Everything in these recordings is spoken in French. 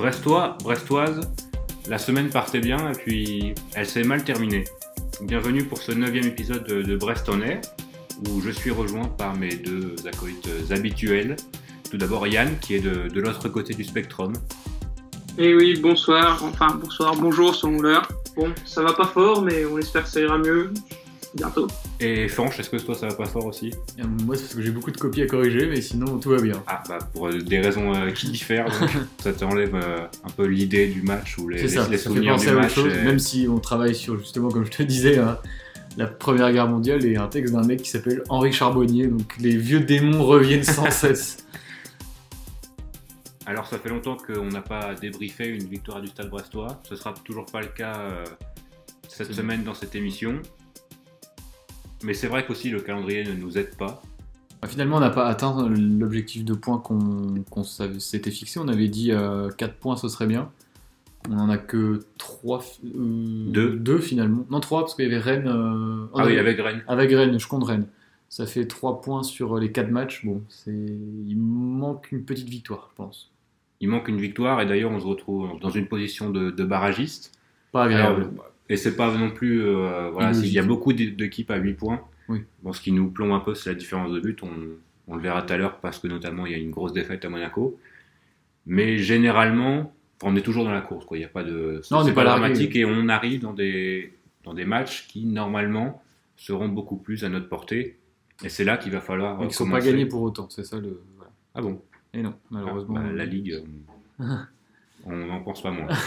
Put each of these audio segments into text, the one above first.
Brestoise, la semaine partait bien et puis elle s'est mal terminée. Bienvenue pour ce 9e épisode de Brest en air, où je suis rejoint par mes deux acolytes habituels. Tout d'abord Yann, qui est de l'autre côté du spectrum. Et oui, bonsoir, bonjour selon l'heure. Bon, ça va pas fort, mais on espère que ça ira mieux bientôt. Et Fanch, est-ce que toi ça va pas fort aussi ? Moi c'est parce que j'ai beaucoup de copies à corriger, mais sinon tout va bien. Ah bah pour des raisons qui diffèrent, donc, ça t'enlève un peu l'idée du match ou les souvenirs du match. Chose, même si on travaille sur, justement comme je te disais, la Première Guerre mondiale et un texte d'un mec qui s'appelle Henri Charbonnier, donc les vieux démons reviennent sans cesse. Alors ça fait longtemps qu'on n'a pas débriefé une victoire du Stade Brestois, ce sera toujours pas le cas cette semaine dans cette émission. Mais c'est vrai qu'aussi le calendrier ne nous aide pas. Finalement on n'a pas atteint l'objectif de points qu'on s'était fixé, on avait dit 4 points ce serait bien. On en a que 3, 2 finalement. Non 3 parce qu'il y avait Rennes. Oui, avec Rennes. Avec Rennes, je compte Rennes. Ça fait 3 points sur les 4 matchs. Bon, il manque une petite victoire, je pense. Il manque une victoire et d'ailleurs on se retrouve dans une position de barragiste. Pas agréable. Et c'est pas non plus... il y a beaucoup d'équipes à 8 points. Oui. Bon, ce qui nous plombe un peu, c'est la différence de but. On le verra tout à l'heure parce que notamment il y a une grosse défaite à Monaco. Mais généralement, on est toujours dans la course. Quoi. Il y a pas de... Non, on n'est pas dramatique et on arrive dans des matchs qui normalement seront beaucoup plus à notre portée. Et c'est là qu'il va falloir. Ils ne sont pas gagnés pour autant, c'est ça le. Voilà. Ah bon ? Et non, malheureusement. La Ligue, on n'en pense pas moins.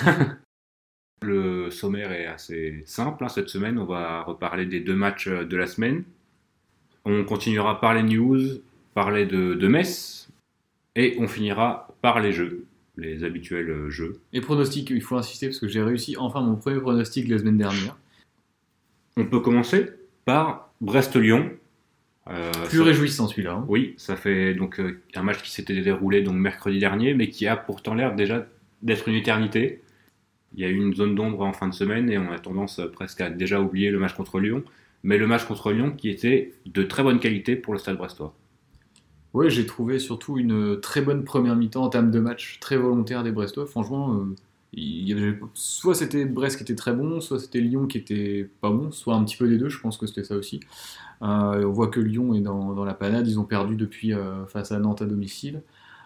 Le sommaire est assez simple. Cette semaine, on va reparler des 2 matchs de la semaine. On continuera par les news, parler de Metz, et on finira par les jeux, les habituels jeux. Et pronostics, il faut insister parce que j'ai réussi enfin mon premier pronostic la semaine dernière. On peut commencer par Brest-Lyon. Plus réjouissant celui-là. Hein. Oui, ça fait donc un match qui s'était déroulé donc mercredi dernier, mais qui a pourtant l'air déjà d'être une éternité. Il y a eu une zone d'ombre en fin de semaine et on a tendance presque à déjà oublier le match contre Lyon. Mais le match contre Lyon qui était de très bonne qualité pour le Stade Brestois. Oui, j'ai trouvé surtout une très bonne première mi-temps en termes de match, très volontaire des Brestois. Franchement, soit c'était Brest qui était très bon, soit c'était Lyon qui était pas bon, soit un petit peu des deux, je pense que c'était ça aussi. On voit que Lyon est dans la panade, ils ont perdu depuis face à Nantes à domicile.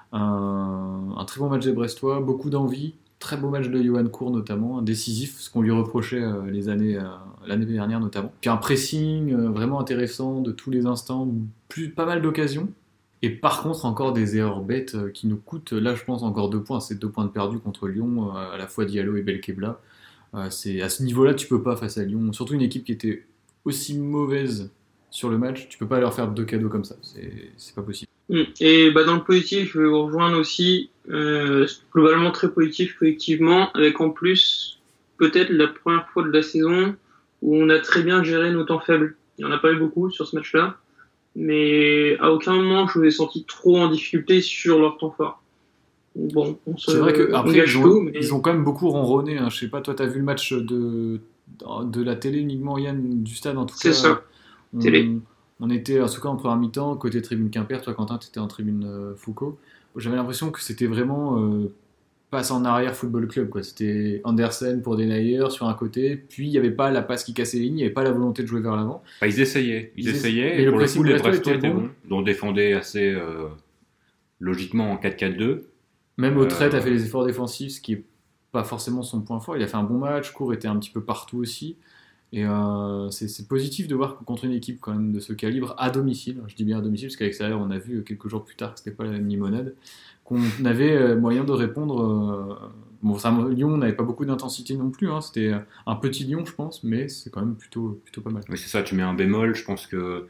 Un très bon match des Brestois, beaucoup d'envie, très beau match de Yoann Cour notamment, décisif, ce qu'on lui reprochait l'année dernière notamment. Puis un pressing vraiment intéressant de tous les instants, pas mal d'occasions. Et par contre, encore des erreurs bêtes qui nous coûtent, là je pense encore 2 points, c'est 2 points de perdu contre Lyon, à la fois Diallo et Belkebla. C'est, à ce niveau-là, tu peux pas face à Lyon, surtout une équipe qui était aussi mauvaise sur le match, tu peux pas leur faire 2 cadeaux comme ça, c'est pas possible. Et dans le positif, je vais vous rejoindre aussi, globalement très positif collectivement, avec en plus peut-être la première fois de la saison où on a très bien géré nos temps faibles. Il n'y en a pas eu beaucoup sur ce match-là, mais à aucun moment je vous ai senti trop en difficulté sur leur temps fort. Bon, c'est vrai qu'après ils ont quand même beaucoup ronronné, hein. Je sais pas, toi t'as vu le match de la télé uniquement, Yann, du stade en tout cas. C'est ça, télé. On était en tout cas en première mi-temps côté tribune Quimper, toi Quentin t'étais en tribune Foucault. J'avais l'impression que c'était vraiment passe en arrière football club, quoi. C'était Andersen pour Denayer sur un côté, puis il n'y avait pas la passe qui cassait les lignes, il n'y avait pas la volonté de jouer vers l'avant. Ils essayaient, et pour le coup les Brestois étaient bons, dont défendaient assez logiquement en 4-4-2. Même Autrette a fait les efforts défensifs, ce qui n'est pas forcément son point fort. Il a fait un bon match, Cour était un petit peu partout aussi. Et c'est positif de voir que contre une équipe quand même de ce calibre à domicile, je dis bien à domicile parce qu'à l'extérieur on a vu quelques jours plus tard que c'était pas la même limonade, qu'on avait moyen de répondre. Lyon n'avait pas beaucoup d'intensité non plus, hein, c'était un petit Lyon je pense, mais c'est quand même plutôt pas mal. Oui c'est ça, tu mets un bémol, je pense que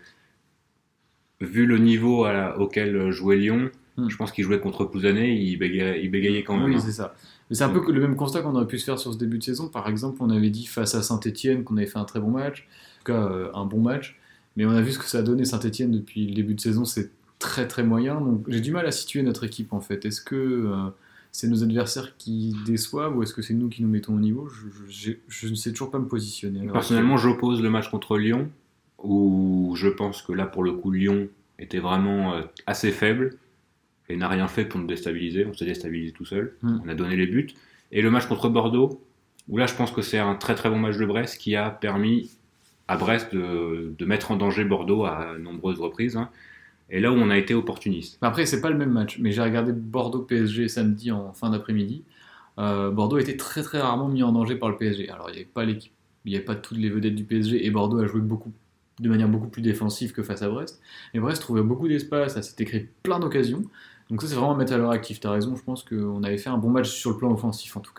vu le niveau auquel jouait Lyon, je pense qu'il jouait contre Pouzané, il bégayait quand même. Oui c'est ça. Mais c'est un peu le même constat qu'on aurait pu se faire sur ce début de saison. Par exemple, on avait dit face à Saint-Etienne qu'on avait fait un très bon match, en tout cas un bon match, mais on a vu ce que ça a donné Saint-Etienne depuis le début de saison, c'est très très moyen, donc j'ai du mal à situer notre équipe en fait. Est-ce que c'est nos adversaires qui déçoivent ou est-ce que c'est nous qui nous mettons au niveau ? Je ne sais toujours pas me positionner. Alors, personnellement, j'oppose le match contre Lyon, où je pense que là pour le coup Lyon était vraiment assez faible. et n'a rien fait pour nous déstabiliser. On s'est déstabilisé tout seul. On a donné les buts. Et le match contre Bordeaux, où là je pense que c'est un très très bon match de Brest qui a permis à Brest de mettre en danger Bordeaux à nombreuses reprises. Hein. Et là où on a été opportuniste. Après, c'est pas le même match, mais j'ai regardé Bordeaux-PSG samedi en fin d'après-midi. Bordeaux a été très très rarement mis en danger par le PSG. Alors, il n'y avait pas l'équipe, il n'y avait pas toutes les vedettes du PSG et Bordeaux a joué de manière beaucoup plus défensive que face à Brest. Et Brest trouvait beaucoup d'espace, ça s'était créé plein d'occasions. Donc ça, c'est vraiment à mettre à leur actif. T'as raison, je pense qu'on avait fait un bon match sur le plan offensif en tout cas.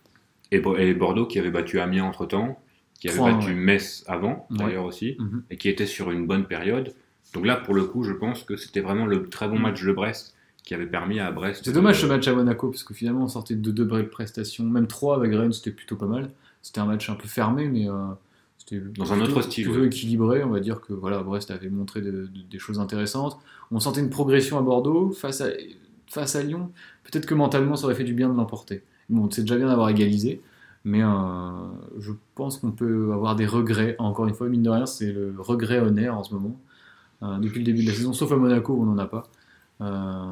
Et Bordeaux qui avait battu Amiens entre-temps, qui avait battu Metz avant, d'ailleurs aussi, et qui était sur une bonne période. Donc là, pour le coup, je pense que c'était vraiment le très bon match de Brest qui avait permis à Brest... C'est dommage ce match à Monaco, parce que finalement, on sortait de 2 belles prestations. Même 3 avec Rennes, c'était plutôt pas mal. C'était un match un peu fermé, mais c'était dans un autre style. Plutôt équilibré. On va dire que voilà, Brest avait montré des choses intéressantes. On sentait une progression à Bordeaux face à Lyon. Peut-être que mentalement, ça aurait fait du bien de l'emporter. Bon, c'est déjà bien d'avoir égalisé. Mais je pense qu'on peut avoir des regrets. Encore une fois, mine de rien, c'est le regret honnête en ce moment. Depuis le début de la saison, sauf à Monaco où on n'en a pas. Mais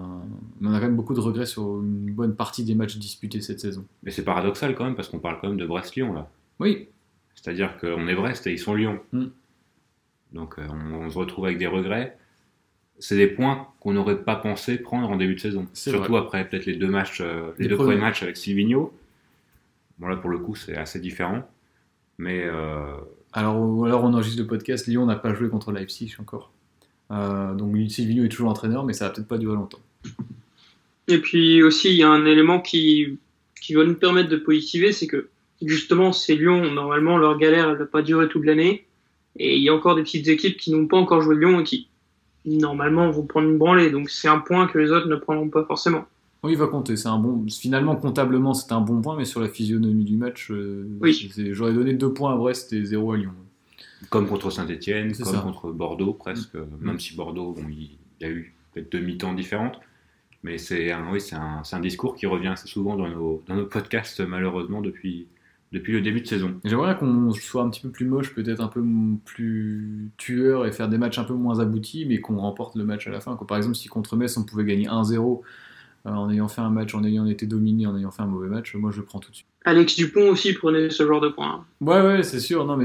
on a quand même beaucoup de regrets sur une bonne partie des matchs disputés cette saison. Mais c'est paradoxal quand même, parce qu'on parle quand même de Brest-Lyon là. Oui. C'est-à-dire qu'on est Brest et ils sont Lyon. Donc on se retrouve avec des regrets. C'est des points qu'on n'aurait pas pensé prendre en début de saison. Surtout après peut-être les deux premiers matchs avec Silvino. Bon là pour le coup c'est assez différent. Mais alors on enregistre le podcast, Lyon n'a pas joué contre Leipzig encore. Donc Silvino est toujours entraîneur, mais ça va peut-être pas durer longtemps. Et puis aussi, il y a un élément qui va nous permettre de positiver, c'est que justement, ces Lyon, normalement, leur galère, elle va pas durer toute l'année. Et il y a encore des petites équipes qui n'ont pas encore joué Lyon et qui, normalement, vont prendre une branlée. Donc c'est un point que les autres ne prendront pas forcément. Oui, il va compter. Finalement, comptablement, c'est un bon point, mais sur la physionomie du match, j'aurais donné 2 points à Brest et 0 à Lyon. Comme contre Saint-Etienne, contre Bordeaux presque, même si Bordeaux, il y a eu peut-être 2 mi-temps différentes, mais c'est un discours qui revient assez souvent dans nos podcasts malheureusement depuis le début de saison. J'aimerais qu'on soit un petit peu plus moche, peut-être un peu plus tueur et faire des matchs un peu moins aboutis, mais qu'on remporte le match à la fin. Par exemple, si contre Metz on pouvait gagner 1-0 en ayant fait un match, en ayant été dominé, en ayant fait un mauvais match, moi je le prends tout de suite. Alex Dupont aussi prenait ce genre de points. Ouais, c'est sûr. Non, mais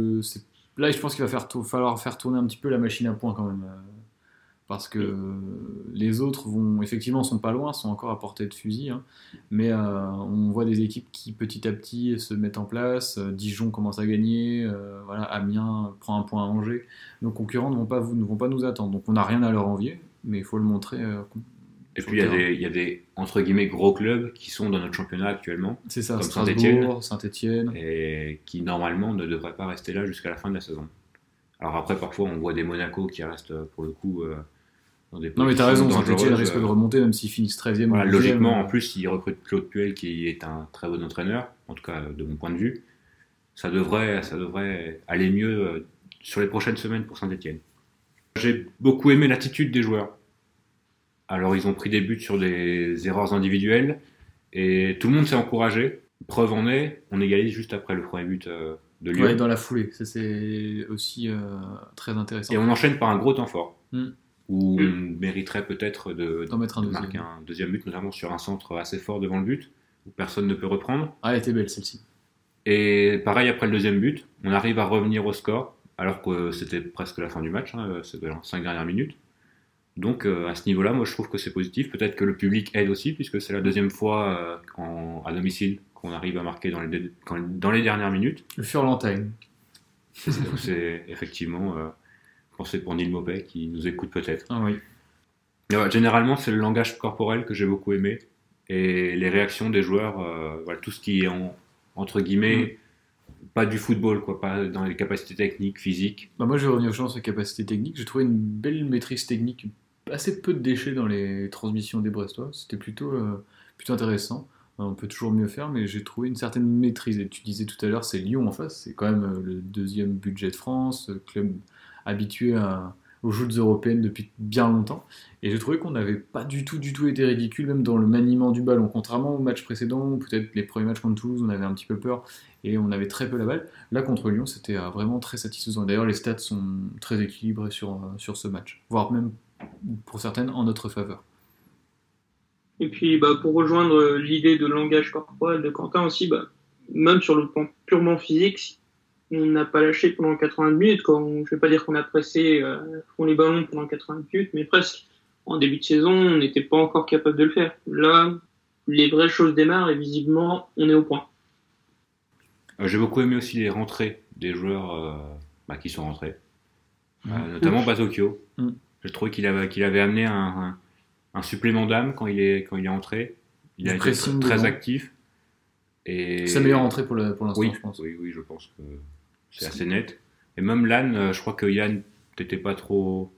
là, je pense qu'il va falloir faire tourner un petit peu la machine à points quand même. Parce que les autres sont pas loin, sont encore à portée de fusil. Hein, mais on voit des équipes qui petit à petit se mettent en place. Dijon commence à gagner. Amiens prend un point à Angers. Nos concurrents ne vont pas nous attendre. Donc on n'a rien à leur envier, mais il faut le montrer. Et puis il y a des entre guillemets gros clubs qui sont dans notre championnat actuellement. C'est ça, comme Strasbourg, Saint-Etienne. Et qui normalement ne devraient pas rester là jusqu'à la fin de la saison. Alors après, parfois, on voit des Monaco qui restent pour le coup dans des positions. Non mais t'as raison, Saint-Etienne risque de remonter même s'ils finissent 13e. Voilà, logiquement, en plus, ils recrutent Claude Puel qui est un très bon entraîneur, en tout cas de mon point de vue. Ça devrait aller mieux sur les prochaines semaines pour Saint-Etienne. J'ai beaucoup aimé l'attitude des joueurs. Alors, ils ont pris des buts sur des erreurs individuelles et tout le monde s'est encouragé. Preuve en est, on égalise juste après le premier but de Lyon. Ouais, dans la foulée. Ça, c'est aussi très intéressant. Et on enchaîne par un gros temps fort où on mériterait peut-être de marquer un deuxième but, notamment sur un centre assez fort devant le but où personne ne peut reprendre. Ah, elle était belle celle-ci. Et pareil, après le deuxième but, on arrive à revenir au score alors que c'était presque la fin du match, c'était les 5 dernières minutes. Donc à ce niveau-là, moi je trouve que c'est positif. Peut-être que le public aide aussi, puisque c'est la deuxième fois à domicile qu'on arrive à marquer dans les dernières minutes. Le Furlantine. Donc c'est effectivement pensé pour Neil Maupay qui nous écoute peut-être. Ah oui. Mais, généralement, c'est le langage corporel que j'ai beaucoup aimé et les réactions des joueurs, tout ce qui est entre guillemets pas du football, pas dans les capacités techniques, physiques. Moi je vais revenir sur les capacités techniques. J'ai trouvé une belle maîtrise technique, assez peu de déchets dans les transmissions des Brestois. C'était plutôt intéressant. On peut toujours mieux faire, mais j'ai trouvé une certaine maîtrise. Et tu disais tout à l'heure, c'est Lyon en face. C'est quand même le deuxième budget de France, club habitué aux joutes européennes depuis bien longtemps. Et j'ai trouvé qu'on n'avait pas du tout été ridicule, même dans le maniement du ballon. Contrairement au match précédent, peut-être les premiers matchs contre Toulouse, on avait un petit peu peur et on avait très peu la balle. Là, contre Lyon, c'était vraiment très satisfaisant. D'ailleurs, les stats sont très équilibrés sur ce match, voire même, pour certaines, en notre faveur. Et puis, pour rejoindre l'idée de langage corporel de Quentin aussi, même sur le plan purement physique, on n'a pas lâché pendant 80 minutes. Je vais pas dire qu'on a pressé fond les ballons pendant 80 minutes, mais presque. En début de saison, on n'était pas encore capable de le faire. Là, les vraies choses démarrent et visiblement, on est au point. J'ai beaucoup aimé aussi les rentrées des joueurs qui sont rentrés, notamment Batokyo. J'ai trouvé qu'il avait amené un supplément d'âme quand il est entré. Il a été très actif. Et... C'est sa meilleure entrée pour l'instant, oui, je pense. Oui, je pense que c'est assez net. Et même Lann, je crois que Yann, t'étais pas trop...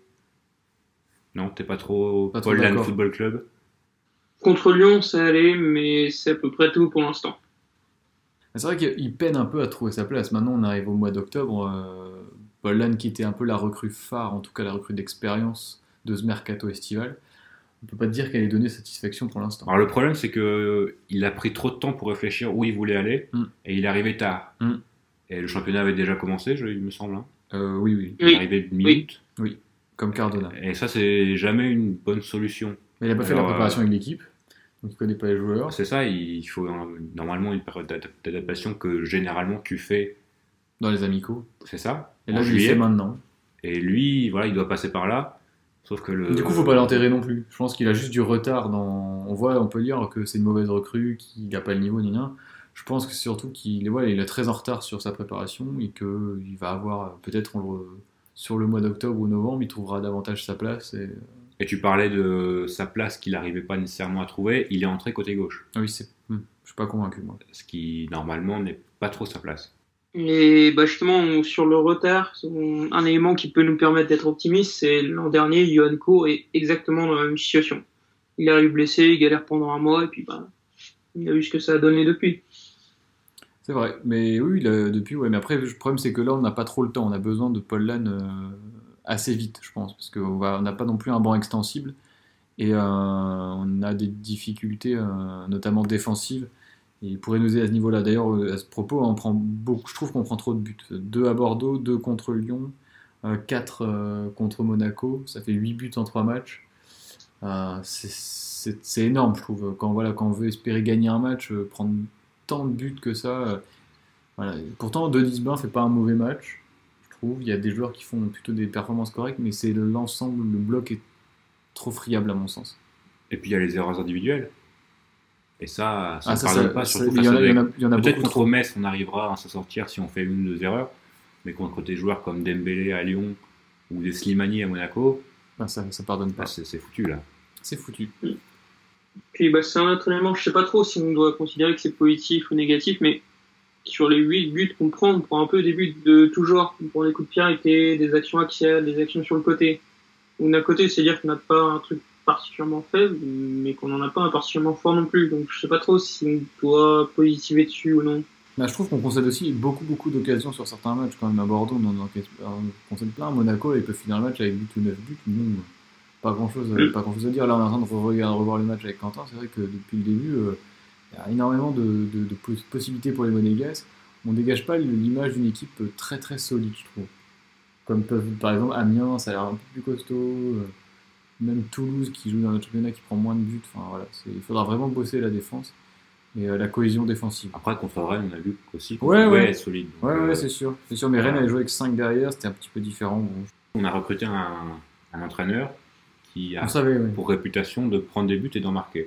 Non, t'es pas trop Paul Lann Football Club. Contre Lyon, ça allait, mais c'est à peu près tout pour l'instant. C'est vrai qu'il peine un peu à trouver sa place. Maintenant, on arrive au mois d'octobre. Paul Lann, qui était un peu la recrue phare, en tout cas la recrue d'expérience de ce mercato estival, on peut pas te dire qu'elle ait donné satisfaction pour l'instant. Alors le problème, c'est que il a pris trop de temps pour réfléchir où il voulait aller, et il est arrivé tard. Et le championnat avait déjà commencé, il me semble. Oui. Il est arrivé de minutes. Oui, comme Cardona. Et ça, c'est jamais une bonne solution. Mais il n'a pas fait la préparation avec l'équipe, donc il connaît pas les joueurs. C'est ça, il faut normalement une période d'adaptation que généralement tu fais dans les amicaux. C'est ça. Et là, il fait maintenant. Et lui, voilà, il doit passer par là. Sauf que Du coup, faut pas l'enterrer non plus. Je pense qu'il a juste du retard dans. On peut dire que c'est une mauvaise recrue, qu'il n'a pas le niveau ni rien. Je pense que c'est surtout qu'il est très en retard sur sa préparation et qu'il va avoir peut-être sur le mois d'octobre ou novembre, il trouvera davantage sa place. Et tu parlais de sa place qu'il n'arrivait pas nécessairement à trouver. Il est entré côté gauche. Oui, je suis pas convaincu moi. Ce qui normalement n'est pas trop sa place. Et justement, sur le retard, un élément qui peut nous permettre d'être optimiste, c'est l'an dernier, Yohan Ko est exactement dans la même situation. Il arrive blessé, il galère pendant un mois, et puis il a vu ce que ça a donné depuis. C'est vrai, mais oui, depuis, ouais. Mais après, le problème, c'est que là, on n'a pas trop le temps. On a besoin de Paul Lann assez vite, je pense, parce qu'on n'a pas non plus un banc extensible, et on a des difficultés, notamment défensives. Et il pourrait nous aider à ce niveau-là. D'ailleurs, à ce propos, je trouve qu'on prend trop de buts. 2 à Bordeaux, 2 contre Lyon, 4 contre Monaco. Ça fait 8 buts en 3 matchs. C'est énorme, je trouve. Quand on veut espérer gagner un match, prendre tant de buts que ça. Voilà. Pourtant, Denis Bain fait pas un mauvais match, je trouve. Il y a des joueurs qui font plutôt des performances correctes, mais c'est l'ensemble, le bloc est trop friable à mon sens. Et puis il y a les erreurs individuelles. Et ça ne pardonne pas, surtout face à des... Peut-être contre Metz, on arrivera à s'en sortir si on fait une ou deux erreurs, mais contre des joueurs comme Dembélé à Lyon ou des Slimani à Monaco, ça pardonne pas. C'est foutu là. C'est foutu. Puis c'est un autre élément, je sais pas trop si on doit considérer que c'est positif ou négatif, mais sur les 8 buts qu'on prend, on prend un peu des buts de tout genre. On prend des coups de pied arrêtés, des actions axiales, des actions sur le côté. Ou d'un côté, c'est-à-dire qu'on n'a pas un truc particulièrement faible, mais qu'on n'en a pas un particulièrement fort non plus. Donc je sais pas trop si on doit positiver dessus ou non. Je trouve qu'on concède aussi beaucoup d'occasions sur certains matchs. Quand même à Bordeaux, on en concède plein. À Monaco, il peut finir le match avec 8 ou 9 buts. Non, pas grand chose à dire. Là, on est en train de revoir le match avec Quentin. C'est vrai que depuis le début, il y a énormément de possibilités pour les Monégasques. On dégage pas l'image d'une équipe très très solide, je trouve. Comme peuvent, par exemple, Amiens, ça a l'air un peu plus costaud. Même Toulouse qui joue dans le championnat qui prend moins de buts. Enfin, voilà, il faudra vraiment bosser la défense et la cohésion défensive. Après, contre Rennes, on a vu aussi qu'on pouvait être solide. Ouais, c'est sûr. Mais Rennes avait joué avec 5 derrière, c'était un petit peu différent. Bon. On a recruté un entraîneur qui a pour réputation de prendre des buts et d'en marquer.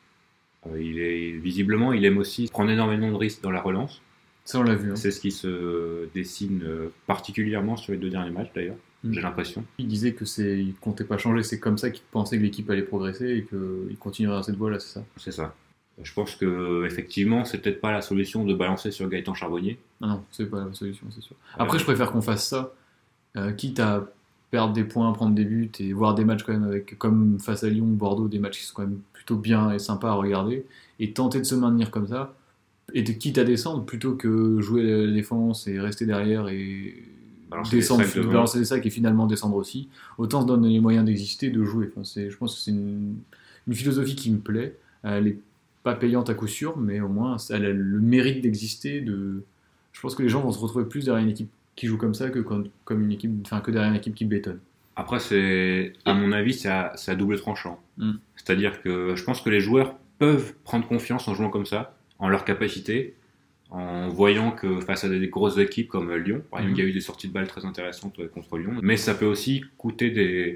Visiblement, il aime aussi prendre énormément de risques dans la relance. Ça, on l'a vu. C'est ce qui se dessine particulièrement sur les 2 derniers matchs, d'ailleurs. J'ai l'impression. Il disait qu'il comptait pas changer, c'est comme ça qu'il pensait que l'équipe allait progresser et qu'il continuerait dans cette voie-là, c'est ça. C'est ça. Je pense que effectivement, c'est peut-être pas la solution de balancer sur Gaëtan Charbonnier. Non, c'est pas la solution, c'est sûr. Après, je préfère qu'on fasse ça, quitte à perdre des points, prendre des buts et voir des matchs quand même comme face à Lyon ou Bordeaux, des matchs qui sont quand même plutôt bien et sympas à regarder, et tenter de se maintenir comme ça, et quitte à descendre plutôt que jouer la défense et rester derrière et balancer des sacs et finalement descendre aussi. Autant se donner les moyens d'exister, de jouer. Je pense que c'est une philosophie qui me plaît. Elle est pas payante à coup sûr, mais au moins elle a le mérite d'exister. Je pense que les gens vont se retrouver plus derrière une équipe qui joue comme ça que derrière une équipe qui bétonne. Après, à mon avis, c'est à double tranchant. Mm. C'est-à-dire que je pense que les joueurs peuvent prendre confiance en jouant comme ça, en leur capacité, en voyant que face à des grosses équipes comme Lyon, par exemple, il y a eu des sorties de balles très intéressantes contre Lyon, mais ça peut aussi coûter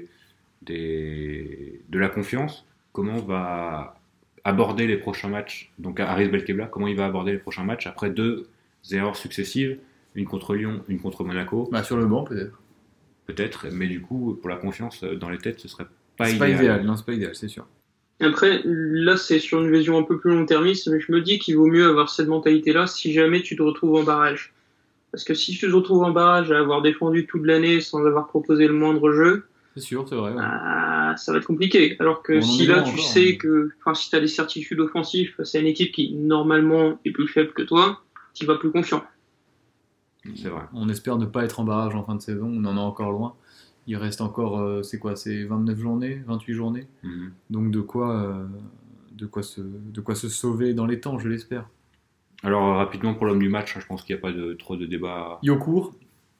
de la confiance. Comment on va aborder les prochains matchs? Donc Aris Belkebla, comment il va aborder les prochains matchs après 2 erreurs successives, une contre Lyon, une contre Monaco? Sur le banc peut-être. Peut-être, mais du coup, pour la confiance dans les têtes, ce serait pas C'est idéal. pas idéal, non, c'est pas idéal, c'est sûr. Après, là, c'est sur une vision un peu plus long-termiste, mais je me dis qu'il vaut mieux avoir cette mentalité-là si jamais tu te retrouves en barrage. Parce que si tu te retrouves en barrage à avoir défendu toute l'année sans avoir proposé le moindre jeu, C'est sûr, c'est vrai. Ouais. ça va être compliqué. Alors que si là, tu sais hein. que, si tu as des certitudes offensives face à une équipe qui, normalement, est plus faible que toi, tu vas plus confiant. C'est vrai. On espère ne pas être en barrage en fin de saison, on en est encore loin. Il reste encore, c'est 29 journées, 28 journées. Mm-hmm. Donc de quoi se sauver dans les temps, je l'espère. Alors rapidement pour l'homme du match, je pense qu'il n'y a pas trop de débat. Yokour.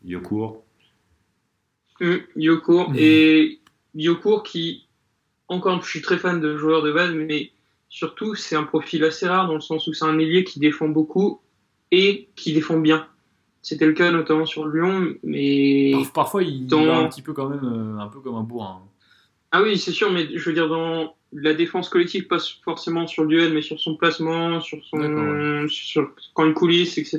Et Yokour qui, encore, je suis très fan de joueurs de base, mais surtout c'est un profil assez rare dans le sens où c'est un ailier qui défend beaucoup et qui défend bien. C'était le cas notamment sur Lyon, mais parfois il va un petit peu quand même, un peu comme un bourrin. Ah oui, c'est sûr, mais je veux dire dans la défense collective, pas forcément sur le duel, mais sur son placement, sur quand il coulisse, etc.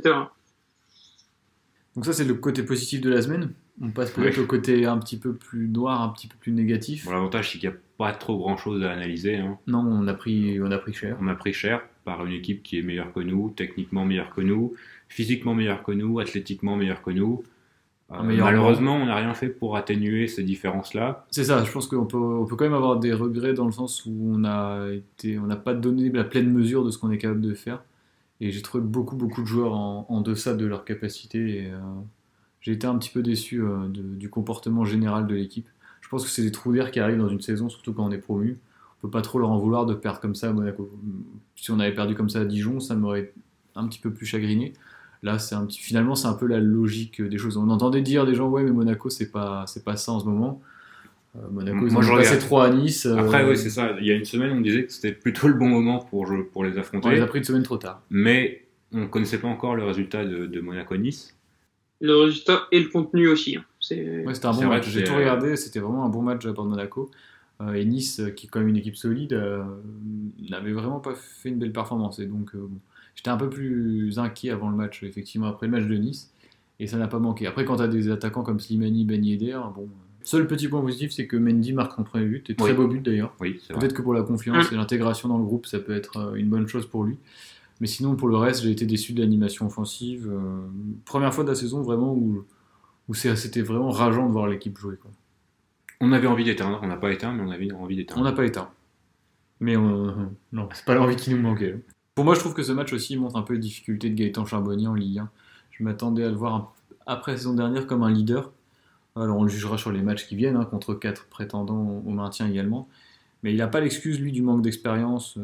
Donc ça c'est le côté positif de la semaine. On passe peut-être au côté un petit peu plus noir, un petit peu plus négatif. Bon, l'avantage c'est qu'il n'y a pas trop grand-chose à analyser. Hein. Non, on a pris cher. On a pris cher par une équipe qui est meilleure que nous, techniquement meilleure que nous, physiquement meilleure que nous, athlétiquement meilleure que nous. Malheureusement, on n'a rien fait pour atténuer ces différences-là. C'est ça, je pense qu'on peut quand même avoir des regrets dans le sens où on n'a pas donné la pleine mesure de ce qu'on est capable de faire. Et j'ai trouvé beaucoup de joueurs en deçà de leur capacité. Et, j'ai été un petit peu déçu du comportement général de l'équipe. Je pense que c'est des trous d'air qui arrivent dans une saison, surtout quand on est promu. On peut pas trop leur en vouloir de perdre comme ça à Monaco. Si on avait perdu comme ça à Dijon, ça m'aurait un petit peu plus chagriné. Là, finalement, c'est un peu la logique des choses. On entendait dire des gens, ouais, mais Monaco, c'est pas ça en ce moment. Monaco, ils ont passé 3 à Nice. Après, oui, c'est ça. Il y a une semaine, on disait que c'était plutôt le bon moment pour les affronter. On les a pris une semaine trop tard. Mais on ne connaissait pas encore le résultat de Monaco-Nice. Le résultat et le contenu aussi. C'était un bon match. J'ai tout regardé, c'était vraiment un bon match pour Monaco. Et Nice, qui est quand même une équipe solide, n'avait vraiment pas fait une belle performance. Et donc, j'étais un peu plus inquiet avant le match, effectivement, après le match de Nice. Et ça n'a pas manqué. Après, quand tu as des attaquants comme Slimani, Ben Yedder, bon. Seul petit point positif, c'est que Mendy marque son premier but, et très beau but d'ailleurs. Oui, peut-être que pour la confiance et l'intégration dans le groupe, ça peut être une bonne chose pour lui. Mais sinon, pour le reste, j'ai été déçu de l'animation offensive. Première fois de la saison, vraiment, où c'était vraiment rageant de voir l'équipe jouer. Quoi. On avait envie d'éteindre, on n'a pas éteint, mais on avait envie d'éteindre. On n'a pas éteint. Mais non, c'est pas l'envie qui nous manquait. Pour moi, je trouve que ce match aussi montre un peu les difficultés de Gaëtan Charbonnier en Ligue 1. Je m'attendais à le voir après la saison dernière comme un leader. Alors on le jugera sur les matchs qui viennent, contre 4 prétendants au maintien également. Mais il n'a pas l'excuse, lui, du manque d'expérience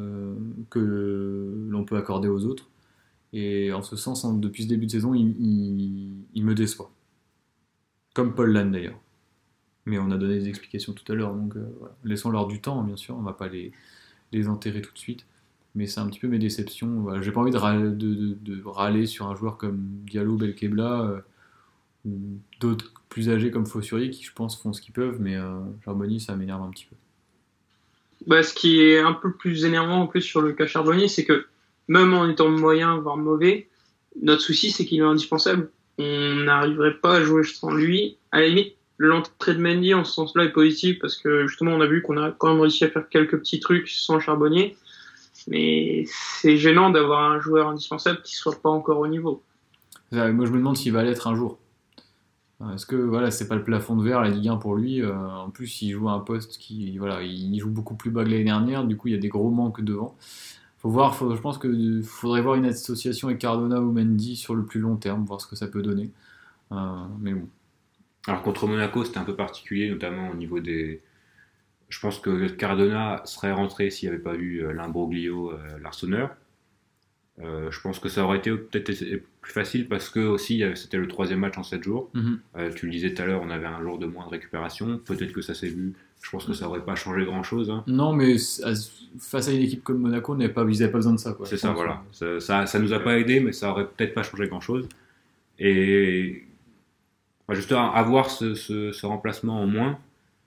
que l'on peut accorder aux autres. Et en ce sens, depuis ce début de saison, il me déçoit. Comme Paul Lannes d'ailleurs. Mais on a donné des explications tout à l'heure, donc voilà. Laissons-leur du temps, bien sûr, on ne va pas les enterrer tout de suite. Mais c'est un petit peu mes déceptions. Voilà. J'ai pas envie de râler sur un joueur comme Diallo, Belkebla, ou d'autres plus âgés comme Fossurier qui, je pense, font ce qu'ils peuvent, mais Charbonnier, ça m'énerve un petit peu. Ce qui est un peu plus énervant en plus sur le cas Charbonnier, c'est que même en étant moyen, voire mauvais, notre souci, c'est qu'il est indispensable. On n'arriverait pas à jouer sans lui. À la limite, l'entrée de Mendy en ce sens-là est positive parce que justement, on a vu qu'on a quand même réussi à faire quelques petits trucs sans Charbonnier. Mais c'est gênant d'avoir un joueur indispensable qui soit pas encore au niveau. Moi, je me demande s'il va l'être un jour. Est-ce que c'est pas le plafond de verre la Ligue 1 pour lui. En plus, il joue à un poste il joue beaucoup plus bas que l'année dernière. Du coup, il y a des gros manques devant. Faut voir. Je pense que faudrait voir une association avec Cardona ou Mendy sur le plus long terme, voir ce que ça peut donner. Mais bon. Alors contre Monaco, c'était un peu particulier, notamment au niveau des. Je pense que Cardona serait rentré s'il n'y avait pas eu l'Imbroglio Larsonneur. Je pense que ça aurait été peut-être plus facile parce que aussi c'était le 3e match en 7 jours. Tu le disais tout à l'heure, on avait un jour de moins de récupération. Peut-être que ça s'est vu. Je pense que ça n'aurait pas changé grand-chose. Hein. Non, mais face à une équipe comme Monaco, ils n'avaient pas besoin de ça. Quoi, c'est ça, voilà. Ça nous a pas aidé, mais ça aurait peut-être pas changé grand-chose. Et juste avoir ce remplacement en moins,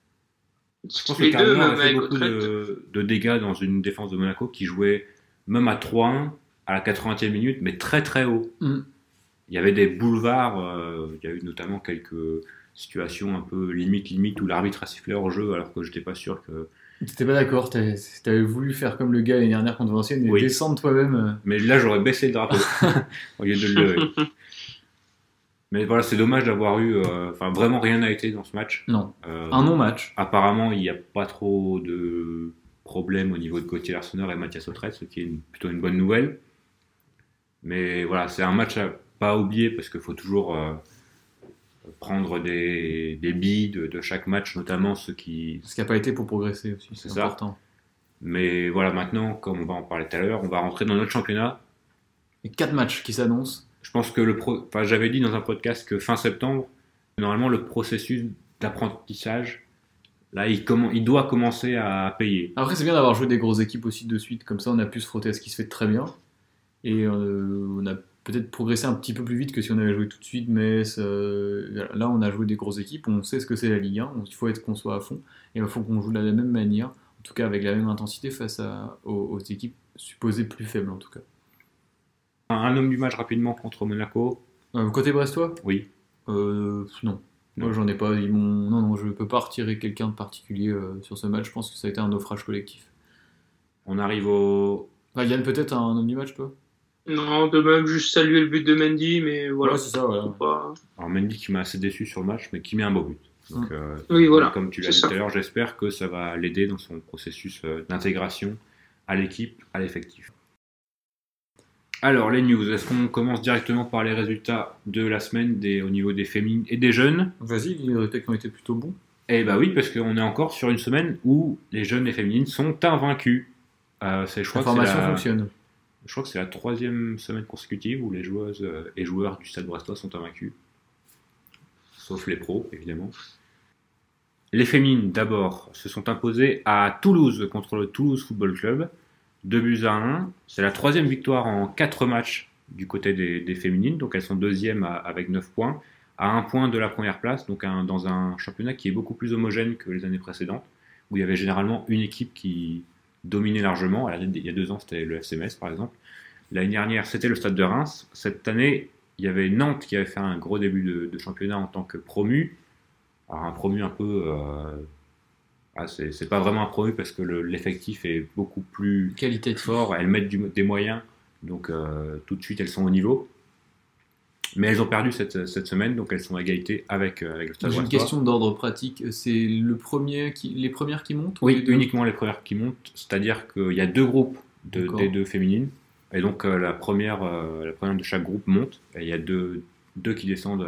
je pense que Carmona a fait beaucoup de dégâts dans une défense de Monaco qui jouait même à 3-1 à la 80e minute, mais très très haut. Il y avait des boulevards, il y a eu notamment quelques situations un peu limite où l'arbitre a sifflé hors jeu alors que j'étais pas sûr que... T'étais pas d'accord, t'avais voulu faire comme le gars l'année dernière contre Valenciennes et descendre toi-même. Mais là j'aurais baissé le drapeau au lieu de le lever. Mais voilà, c'est dommage d'avoir eu... vraiment rien n'a été dans ce match. Non, un non-match. Apparemment, il n'y a pas trop de problèmes au niveau de Gauthier Arseneur et Mathias Autrette, ce qui est plutôt une bonne nouvelle. Mais voilà, c'est un match à pas oublier parce qu'il faut toujours prendre des billes de chaque match, notamment ceux qui... Ce qui n'a pas été pour progresser aussi, c'est important. Mais voilà, maintenant, comme on va en parler tout à l'heure, on va rentrer dans notre championnat. Et 4 matchs qui s'annoncent. Je pense que j'avais dit dans un podcast que fin septembre, normalement, le processus d'apprentissage, là, il doit commencer à payer. Après, c'est bien d'avoir joué des grosses équipes aussi de suite, comme ça, on a pu se frotter à ce qui se fait très bien. Et on a peut-être progressé un petit peu plus vite que si on avait joué tout de suite, mais là, on a joué des grosses équipes, on sait ce que c'est la Ligue 1, il faut qu'on soit à fond, et il faut qu'on joue de la même manière, en tout cas avec la même intensité face aux équipes supposées plus faibles, en tout cas. Un homme du match rapidement contre Monaco. Côté brestois ? Oui. Non. Moi, j'en ai pas. Non, je peux pas retirer quelqu'un de particulier sur ce match. Je pense que ça a été un naufrage collectif. On arrive au... Yann, peut-être un homme du match, toi ? Non, de même, juste saluer le but de Mendy, mais voilà. Ouais, c'est ça, voilà. Alors Mendy qui m'a assez déçu sur le match, mais qui met un beau but. Donc, oui, voilà. Comme tu l'as dit tout à l'heure, j'espère que ça va l'aider dans son processus d'intégration à l'équipe, à l'effectif. Alors, les news, est-ce qu'on commence directement par les résultats de la semaine au niveau des féminines et des jeunes ? Vas-y, les résultats qui ont été plutôt bons. Eh bah oui, parce qu'on est encore sur une semaine où les jeunes et féminines sont invaincus. La formation fonctionne. Je crois que c'est la 3e semaine consécutive où les joueuses et joueurs du Stade Brestois sont invaincus. Sauf les pros, évidemment. Les féminines, d'abord, se sont imposées à Toulouse contre le Toulouse Football Club. 2-1. C'est la 3e victoire en 4 matchs du côté des féminines. Donc elles sont 2e avec 9 points, à 1 point de la première place, donc dans un championnat qui est beaucoup plus homogène que les années précédentes, où il y avait généralement une équipe qui dominait largement. Il y a 2 ans, c'était le FC Metz, par exemple. L'année dernière, c'était le Stade de Reims. Cette année, il y avait Nantes qui avait fait un gros début de championnat en tant que promu. Alors un promu un peu... c'est pas vraiment un promu parce que l'effectif est beaucoup plus qualitatif, fort. Elles mettent des moyens, donc tout de suite elles sont au niveau. Mais elles ont perdu cette semaine, donc elles sont à égalité avec le Stade. J'ai une question d'ordre pratique. C'est les premières qui montent ? Oui, uniquement les premières qui montent. C'est-à-dire qu'il y a 2 groupes des 2 féminines, et donc la première de chaque groupe monte. Et il y a deux qui descendent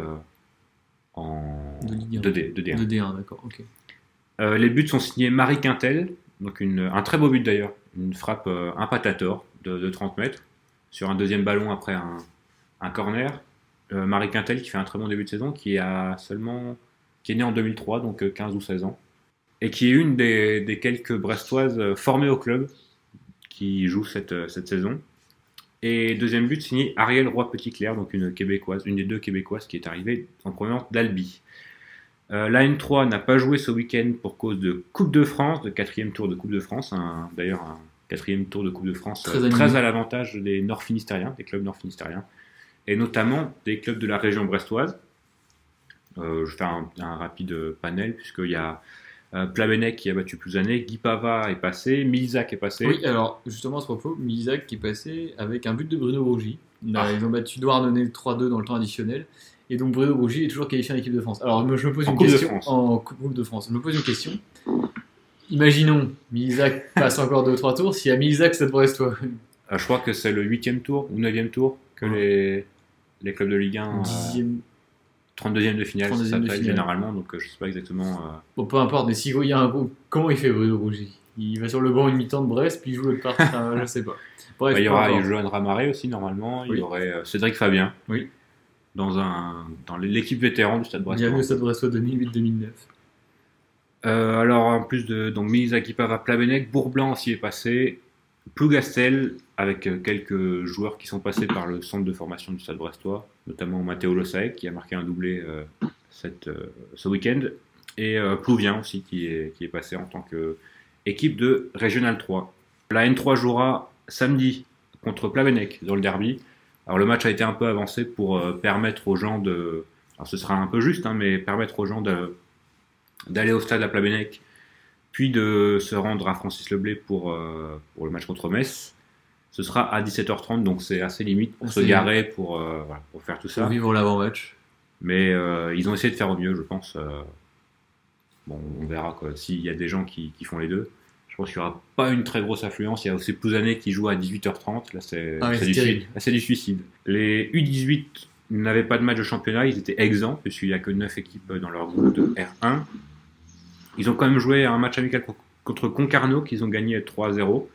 en 2D. 2D1, d'accord, ok. Les buts sont signés Marie Quintel, donc un très beau but d'ailleurs, une frappe impatator de 30 mètres sur un deuxième ballon après un corner. Marie Quintel qui fait un très bon début de saison, qui est née en 2003, donc 15 ou 16 ans, et qui est une des quelques Brestoises formées au club qui jouent cette saison. Et deuxième but signé Ariel Roy-Petitclerc, donc une des 2 Québécoises qui est arrivée en provenance d'Albi. La N3 n'a pas joué ce week-end pour cause de Coupe de France, de 4e tour de Coupe de France. D'ailleurs, un 4e tour de Coupe de France très à l'avantage des Nord-Finistériens, des clubs nord-finistériens, et notamment des clubs de la région brestoise. Je fais un rapide panel, puisqu'il y a Plabennec qui a battu Plouzané, Guy Pava est passé, Milizac est passé. Oui, alors justement à ce propos, Milizac qui est passé avec un but de Bruno Rougy. Ils ont battu Douarnenez 3-2 dans le temps additionnel. Et donc Bruno Rougy est toujours qualifié en équipe de France. Alors je me pose une question en Coupe de France. Je me pose une question. Imaginons Milizac passe encore 2-3 tours. S'il y a Milizac, Stade Brestois. Je crois que c'est le 8e tour ou 9e tour que les clubs de Ligue 1... 32e de finale, ça s'appelle généralement, donc je sais pas exactement... Bon, peu importe, mais s'il y a un groupe, comment il fait Bruno Rougy ? Il va sur le banc une mi-temps de Brest, puis il joue l'autre partie, je sais pas. Bref, Il y aura Johan Ramaré aussi, normalement. Il y aurait Cédric Fabien. Oui. Dans l'équipe vétéran du Stade Brestois. Bienvenue au Stade Brestois 2008-2009. Alors, en plus de Miliza Kipava, Plabenec, Bourblanc aussi est passé. Plougastel, avec quelques joueurs qui sont passés par le centre de formation du Stade Brestois, notamment Matteo Losaec, qui a marqué un doublé ce week-end. Et Plouvien aussi, qui est passé en tant qu'équipe de Régional 3. La N3 jouera samedi contre Plabenec dans le derby. Alors le match a été un peu avancé pour permettre aux gens alors ce sera un peu juste, mais permettre aux gens d'aller au stade à Plabenec, puis de se rendre à Francis Leblay pour le match contre Metz. Ce sera à 17h30, donc c'est assez limite pour se garer, pour faire tout ça. Pour vivre l'avant-match. Mais ils ont essayé de faire au mieux, je pense. Bon, on verra s'il y a des gens qui font les deux. Je pense qu'il n'y aura pas une très grosse affluence. Il y a aussi Plouzané qui joue à 18h30. Là, c'est du suicide. Les U18 n'avaient pas de match de championnat. Ils étaient exempts, puisqu'il n'y a que 9 équipes dans leur groupe de R1. Ils ont quand même joué un match amical contre Concarneau, qu'ils ont gagné 3-0.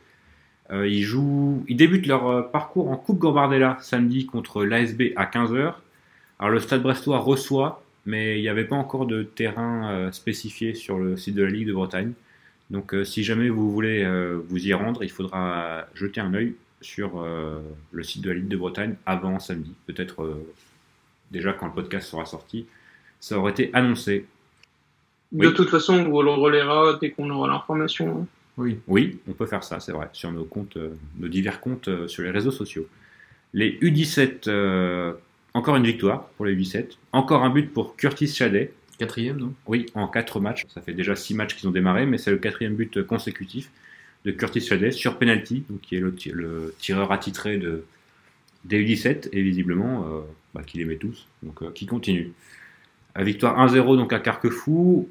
Ils débutent leur parcours en Coupe Gambardella samedi contre l'ASB à 15h. Alors le Stade Brestois reçoit, mais il n'y avait pas encore de terrain spécifié sur le site de la Ligue de Bretagne. Donc si jamais vous voulez vous y rendre, il faudra jeter un œil sur le site de la Ligue de Bretagne avant samedi. Peut-être déjà quand le podcast sera sorti, ça aurait été annoncé. De toute façon, on le relaiera dès qu'on aura l'information. Oui, on peut faire ça, c'est vrai, sur nos divers comptes sur les réseaux sociaux. Les U17, encore une victoire pour les U17. Encore un but pour Curtis Chadet. 4e, non ? Oui, en 4 matchs. Ça fait déjà 6 matchs qu'ils ont démarré, mais c'est le 4e but consécutif de Curtis Chadet sur penalty, donc qui est le tireur attitré des U17, et visiblement, qui les met tous, donc qui continue. Victoire 1-0 donc à Carquefou.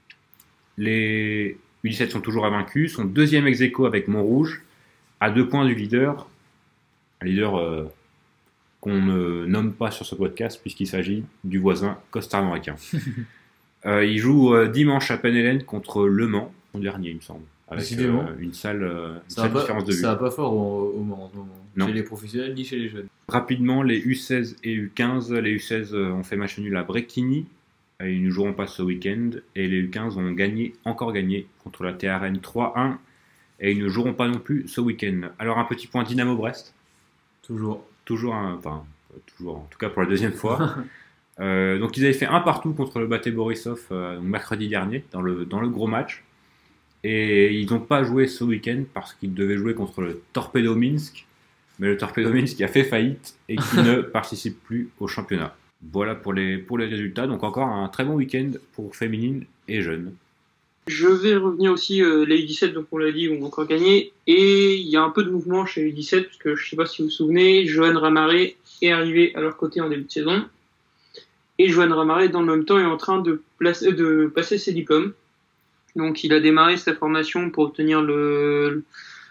Les U17 sont toujours invaincus, sont 2e ex-aequo avec Montrouge, à 2 points du leader. Un leader qu'on ne nomme pas sur ce podcast, puisqu'il s'agit du voisin costarmoricain. Il joue dimanche à Penn-Hélène contre Le Mans, en dernier, il me semble. Avec une sale différence de vue. Ça va pas fort au Mans en ce moment. Non. Chez les professionnels ni chez les jeunes. Rapidement, les U16 et U15. Les U16 ont fait match nul à Bréquigny. Ils ne joueront pas ce week-end. Et les U15 ont encore gagné contre la TRN 3-1. Et ils ne joueront pas non plus ce week-end. Alors un petit point Dynamo Brest. Toujours, en tout cas pour la deuxième fois. Donc ils avaient fait 1 partout contre le Bate Borisov mercredi dernier dans le gros match, et ils n'ont pas joué ce week-end parce qu'ils devaient jouer contre le Torpedo Minsk, mais le Torpedo Minsk qui a fait faillite et qui ne participe plus au championnat. Voilà pour les résultats, donc encore un très bon week-end pour féminines et jeunes. Je vais revenir aussi, les U17, donc on l'a dit, ont encore gagné, et il y a un peu de mouvement chez les U17, parce que je ne sais pas si vous vous souvenez, Johan Ramaré est arrivé à leur côté en début de saison, et Johan Ramaré, dans le même temps, est en train de passer ses diplômes. Donc il a démarré sa formation pour obtenir le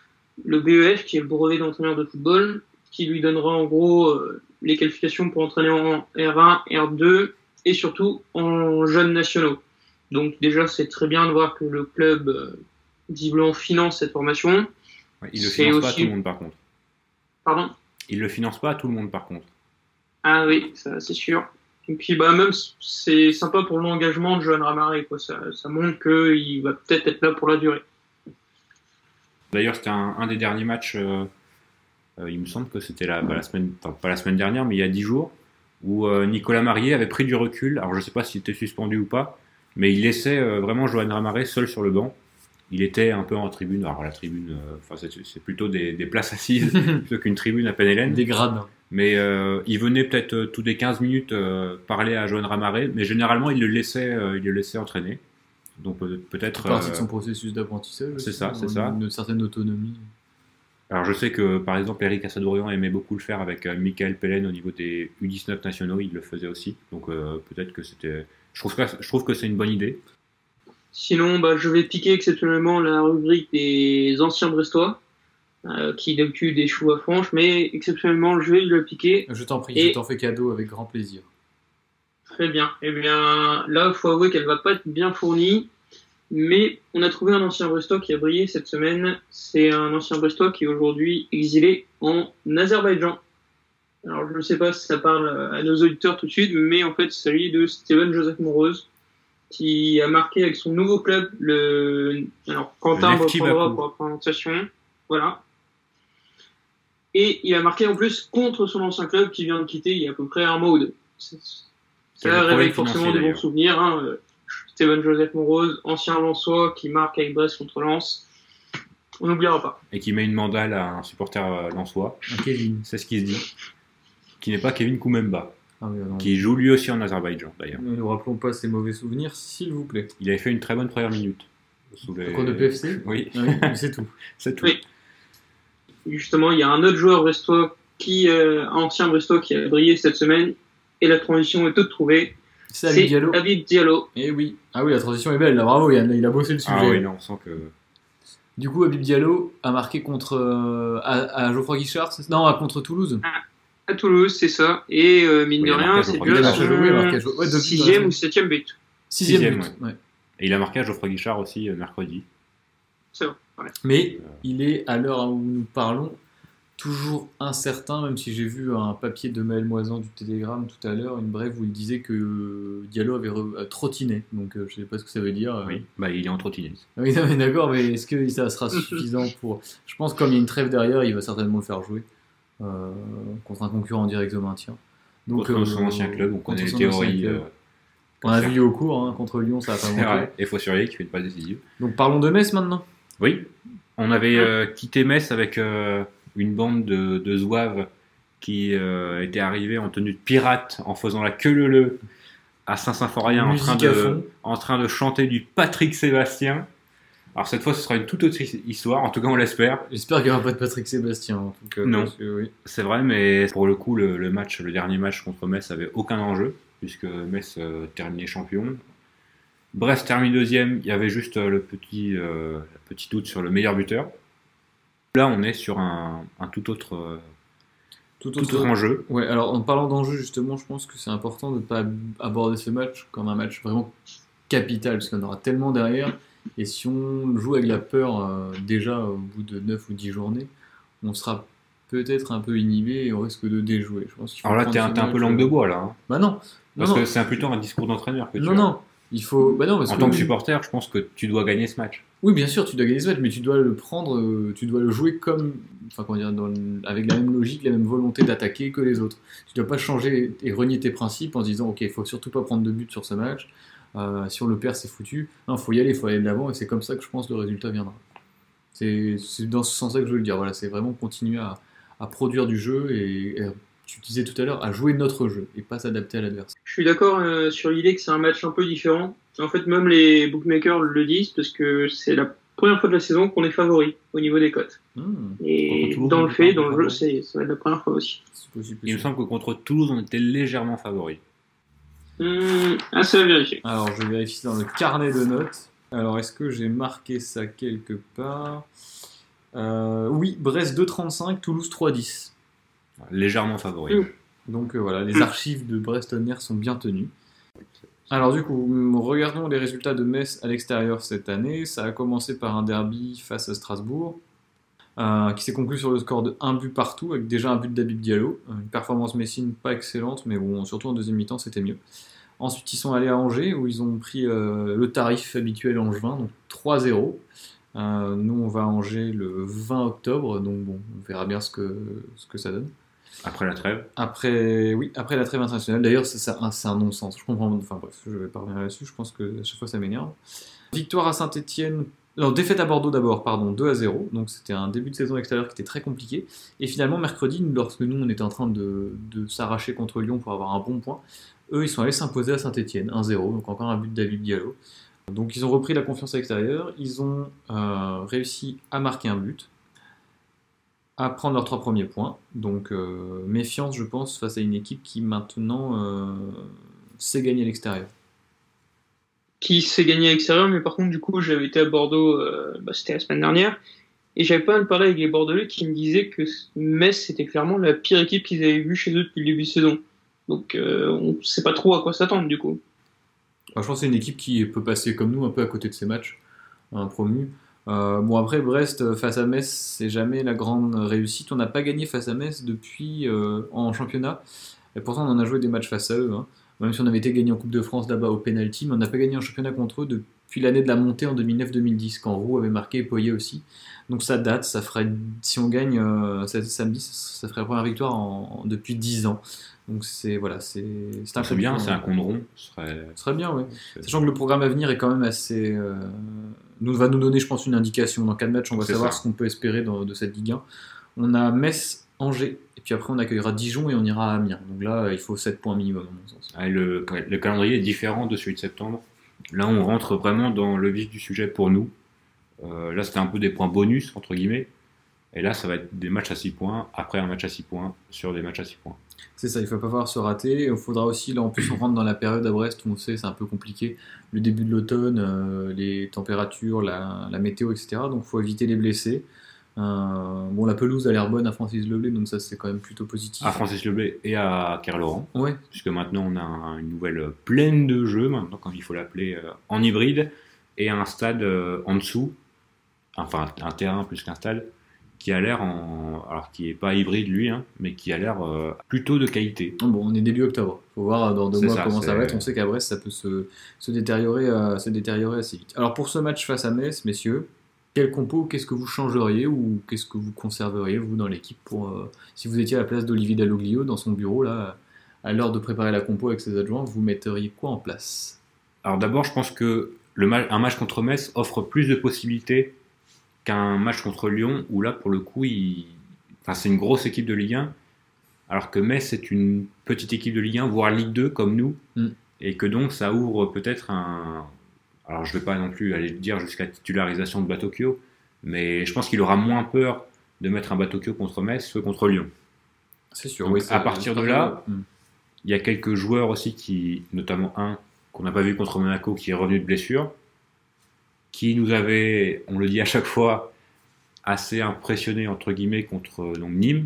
BEF, qui est le brevet d'entraîneur de football, qui lui donnera en gros les qualifications pour entraîner en R1, R2, et surtout en jeunes nationaux. Donc déjà, c'est très bien de voir que le club, visiblement, finance cette formation. Ouais, il ne le finance pas à tout le monde, par contre. Pardon ? Il ne le finance pas à tout le monde, par contre. Ah oui, ça c'est sûr. Et puis même, c'est sympa pour l'engagement de Johan Ramaré, quoi. Ça montre qu'il va peut-être être là pour la durée. D'ailleurs, c'était un des derniers matchs, il me semble que c'était pas la semaine dernière, mais il y a 10 jours, où Nicolas Marié avait pris du recul. Alors je ne sais pas s'il était suspendu ou pas, mais il laissait vraiment Johan Ramaré seul sur le banc. Il était un peu en tribune. Alors la tribune, c'est plutôt des places assises plutôt qu'une tribune à Penn-Hélène. Des grades. Mais il venait peut-être tous les 15 minutes parler à Johan Ramaré, mais généralement il le laissait entraîner. Donc peut-être... C'est partie de son processus d'apprentissage. C'est ça. Une certaine autonomie. Alors je sais que par exemple Eric Assadourian aimait beaucoup le faire avec Michael Pellen au niveau des U19 nationaux, il le faisait aussi. Donc peut-être que c'était... Je trouve que c'est une bonne idée. Sinon, je vais piquer exceptionnellement la rubrique des anciens Brestois, qui d'habitude échoue à Franche, mais exceptionnellement, je vais le piquer. Je t'en prie, je t'en fais cadeau avec grand plaisir. Très bien. Eh bien, là, il faut avouer qu'elle va pas être bien fournie. Mais on a trouvé un ancien Brestois qui a brillé cette semaine. C'est un ancien Brestois qui est aujourd'hui exilé en Azerbaïdjan. Alors je ne sais pas si ça parle à nos auditeurs tout de suite, mais en fait il s'agit de Steven Joseph Moroz, qui a marqué avec son nouveau club alors Quentin reprendra pour la prononciation, voilà. Et il a marqué en plus contre son ancien club qui vient de quitter il y a à peu près un mois ou deux. Ça réveille forcément des bons souvenirs. Hein. Steven Joseph Moroz, ancien Lensois qui marque avec Brest contre Lens. On n'oubliera pas. Et qui met une mandale à un supporter lensois. Kevin. C'est ce qui se dit. Qui n'est pas Kevin Koumemba. Ah oui, qui joue lui aussi en Azerbaïdjan d'ailleurs. Ne nous rappelons pas ces mauvais souvenirs, s'il vous plaît. Il avait fait une très bonne première minute. Contre le PFC ? Oui. Ah oui, c'est tout. C'est tout. Oui. Justement, il y a un autre joueur brestois ancien brestois qui a brillé cette semaine, et la transition est toute trouvée. C'est Habib Diallo. Eh oui. Ah oui, la transition est belle, là, bravo Yann, il a bossé le sujet. Ah oui, non, on sent que... Du coup, Habib Diallo a marqué contre à Geoffroy Guichard, contre Toulouse. À Toulouse, c'est ça. Et mine de rien, c'est déjà son 6e ou 7e but. 6e but, ouais. Et il a marqué à Geoffroy Guichard aussi mercredi. C'est vrai. Ouais. Mais il est, à l'heure où nous parlons, toujours incertain, même si j'ai vu un papier de Maël Moisan du Télégramme tout à l'heure, une brève où il disait que Diallo avait trottiné. Donc je sais pas ce que ça veut dire. Oui, il est en trottinette. Oui, non, mais d'accord, mais est-ce que ça sera suffisant pour... Je pense que comme il y a une trêve derrière, il va certainement le faire jouer contre un concurrent en direct de maintien. Donc, contre son ancien club, on connaît les théories. On a vu au cours, contre Lyon, ça a pas manqué. C'est vrai, et Fossurlier qui fait une passe décisive. Donc parlons de Metz maintenant. Oui, on avait quitté Metz avec une bande de zouaves qui était arrivée en tenue de pirate, en faisant la queue leu à Saint-Symphorien, en train de chanter du Patrick Sébastien. Alors cette fois, ce sera une toute autre histoire, en tout cas on l'espère. J'espère qu'il n'y aura pas de Patrick Sébastien. En tout cas, non, parce que, oui. C'est vrai, mais pour le coup, le dernier match contre Metz avait aucun enjeu, puisque Metz terminait champion. Brest termine deuxième, il y avait juste le petit doute sur le meilleur buteur. Là, on est sur un tout autre enjeu. Ouais, alors en parlant d'enjeu, justement, je pense que c'est important de ne pas aborder ce match comme un match vraiment capital, parce qu'il y en aura tellement derrière. Et si on joue avec la peur déjà au bout de 9 ou 10 journées, on sera peut-être un peu inhibé et on risque de déjouer. Je pense qu'il faut alors là, t'es un peu langue de bois, là. Hein. Bah non. Parce que c'est plutôt un discours d'entraîneur que tu as. Non. Il faut... Bah non, parce en tant que supporter, je pense que tu dois gagner ce match. Oui, bien sûr, tu dois gagner ce match, mais tu dois le prendre, tu dois le jouer comme, avec la même logique, la même volonté d'attaquer que les autres. Tu dois pas changer et renier tes principes en se disant, ok, il faut surtout pas prendre de but sur ce match. Si on le perd, c'est foutu. Non, faut y aller, faut aller de l'avant, et c'est comme ça que je pense que le résultat viendra. C'est dans ce sens-là que je veux le dire. Voilà, c'est vraiment continuer à produire du jeu et tu disais tout à l'heure, à jouer notre jeu et pas s'adapter à l'adversaire. Je suis d'accord sur l'idée que c'est un match un peu différent. En fait, même les bookmakers le disent parce que c'est la première fois de la saison qu'on est favori au niveau des cotes. Et dans le jeu, ça va être la première fois aussi. Il me semble que contre Toulouse, on était légèrement favori. C'est à vérifier. Alors, je vérifie dans le carnet de notes. Alors, est-ce que j'ai marqué ça quelque part ? Oui, Brest 2,35, Toulouse 3,10. Légèrement favori. Donc voilà, les archives de Brest-Onner sont bien tenues. Alors du coup, regardons les résultats de Metz à l'extérieur cette année. Ça a commencé par un derby face à Strasbourg, qui s'est conclu sur le score de 1 but partout, avec déjà un but d'Habib Diallo. Une performance messine pas excellente, mais bon, surtout en deuxième mi-temps, c'était mieux. Ensuite, ils sont allés à Angers, où ils ont pris le tarif habituel angevin, donc 3-0. Nous, on va à Angers le 20 octobre, donc bon, on verra bien ce que ça donne. Après la trêve. Après la trêve internationale. D'ailleurs, c'est un non-sens. Je comprends. Enfin bref, je vais pas revenir là-dessus. Je pense que à chaque fois, ça m'énerve. Victoire à Saint-Etienne. Non, défaite à Bordeaux d'abord, 2-0. Donc c'était un début de saison extérieur qui était très compliqué. Et finalement, mercredi, lorsque nous, on était en train de s'arracher contre Lyon pour avoir un bon point, eux, ils sont allés s'imposer à Saint-Etienne, 1-0. Donc encore un but d'Habib Diallo. Donc ils ont repris la confiance à l'extérieur. Ils ont réussi à marquer un but, à prendre leurs 3 premiers points. Donc méfiance, je pense, face à une équipe qui maintenant sait gagner à l'extérieur. Qui sait gagner à l'extérieur, mais par contre, du coup, j'avais été à Bordeaux, c'était la semaine dernière, et j'avais pas mal parlé avec les Bordelais qui me disaient que Metz, c'était clairement la pire équipe qu'ils avaient vue chez eux depuis le début de saison. Donc on sait pas trop à quoi s'attendre, du coup. Je pense que c'est une équipe qui peut passer comme nous un peu à côté de ses matchs, un promu. Bon après Brest face à Metz, c'est jamais la grande réussite. On n'a pas gagné face à Metz depuis en championnat. Et pourtant on en a joué des matchs face à eux, hein. Même si on avait été gagné en Coupe de France là-bas au penalty, mais on n'a pas gagné en championnat contre eux depuis l'année de la montée en 2009-2010, quand Roux avait marqué et Poyet aussi. Donc ça date, ça ferait, si on gagne samedi, ça ferait la première victoire depuis 10 ans. Donc c'est voilà, c'est un C'est bien, champion, c'est un condron. ce serait bien, oui. Sachant que le programme à venir est quand même assez. Va nous donner, je pense, une indication. Dans 4 matchs, on va C'est savoir ça. ce qu'on peut espérer de cette Ligue 1. On a Metz, Angers, et puis après on accueillera Dijon et on ira à Amiens. Donc là, il faut 7 points minimum, à mon sens. Le calendrier est différent de celui de septembre. Là, on rentre vraiment dans le vif du sujet pour nous. Là, c'était un peu des points bonus, entre guillemets. Et là, ça va être des matchs à 6 points, après un match à 6 points, sur des matchs à 6 points. C'est ça, il ne faut pas falloir se rater. Il faudra aussi, là en plus, on rentre dans la période à Brest où on sait c'est un peu compliqué. Le début de l'automne, les températures, la météo, etc. Donc il faut éviter les blessés. Bon, la pelouse a l'air bonne à Francis Leblay, donc ça c'est quand même plutôt positif. À Francis Leblay et à Kerlaurent. Ouais, Puisque maintenant, on a une nouvelle pleine de jeux, maintenant, comme il faut l'appeler, en hybride. Et un stade en dessous, enfin un terrain plus qu'un stade, qui a l'air alors qui est pas hybride lui, hein, mais qui a l'air plutôt de qualité. bon, on est début octobre. Faut voir dans 2 C'est mois ça, comment ça c'est- va être. On sait qu'à Brest, ça peut se détériorer assez vite. Alors pour ce match face à Metz, messieurs, quel compo, qu'est-ce que vous changeriez ou qu'est-ce que vous conserveriez, vous, dans l'équipe pour si vous étiez à la place d'Olivier Dalloglio dans son bureau, là, à l'heure de préparer la compo avec ses adjoints, vous metteriez quoi en place? Alors d'abord, je pense que un match contre Metz offre plus de possibilités qu'un match contre Lyon, où là, pour le coup, enfin, c'est une grosse équipe de Ligue 1, alors que Metz c'est une petite équipe de Ligue 1, voire Ligue 2 comme nous, et que donc ça ouvre peut-être un... Alors je ne vais pas non plus aller dire jusqu'à titularisation de Batokyo, mais je pense qu'il aura moins peur de mettre un Batokyo contre Metz que contre Lyon. C'est sûr, Donc, oui. à partir de là, il y a quelques joueurs aussi, notamment un qu'on n'a pas vu contre Monaco, qui est revenu de blessure, qui nous avait, on le dit à chaque fois, assez impressionné entre guillemets contre donc, Nîmes,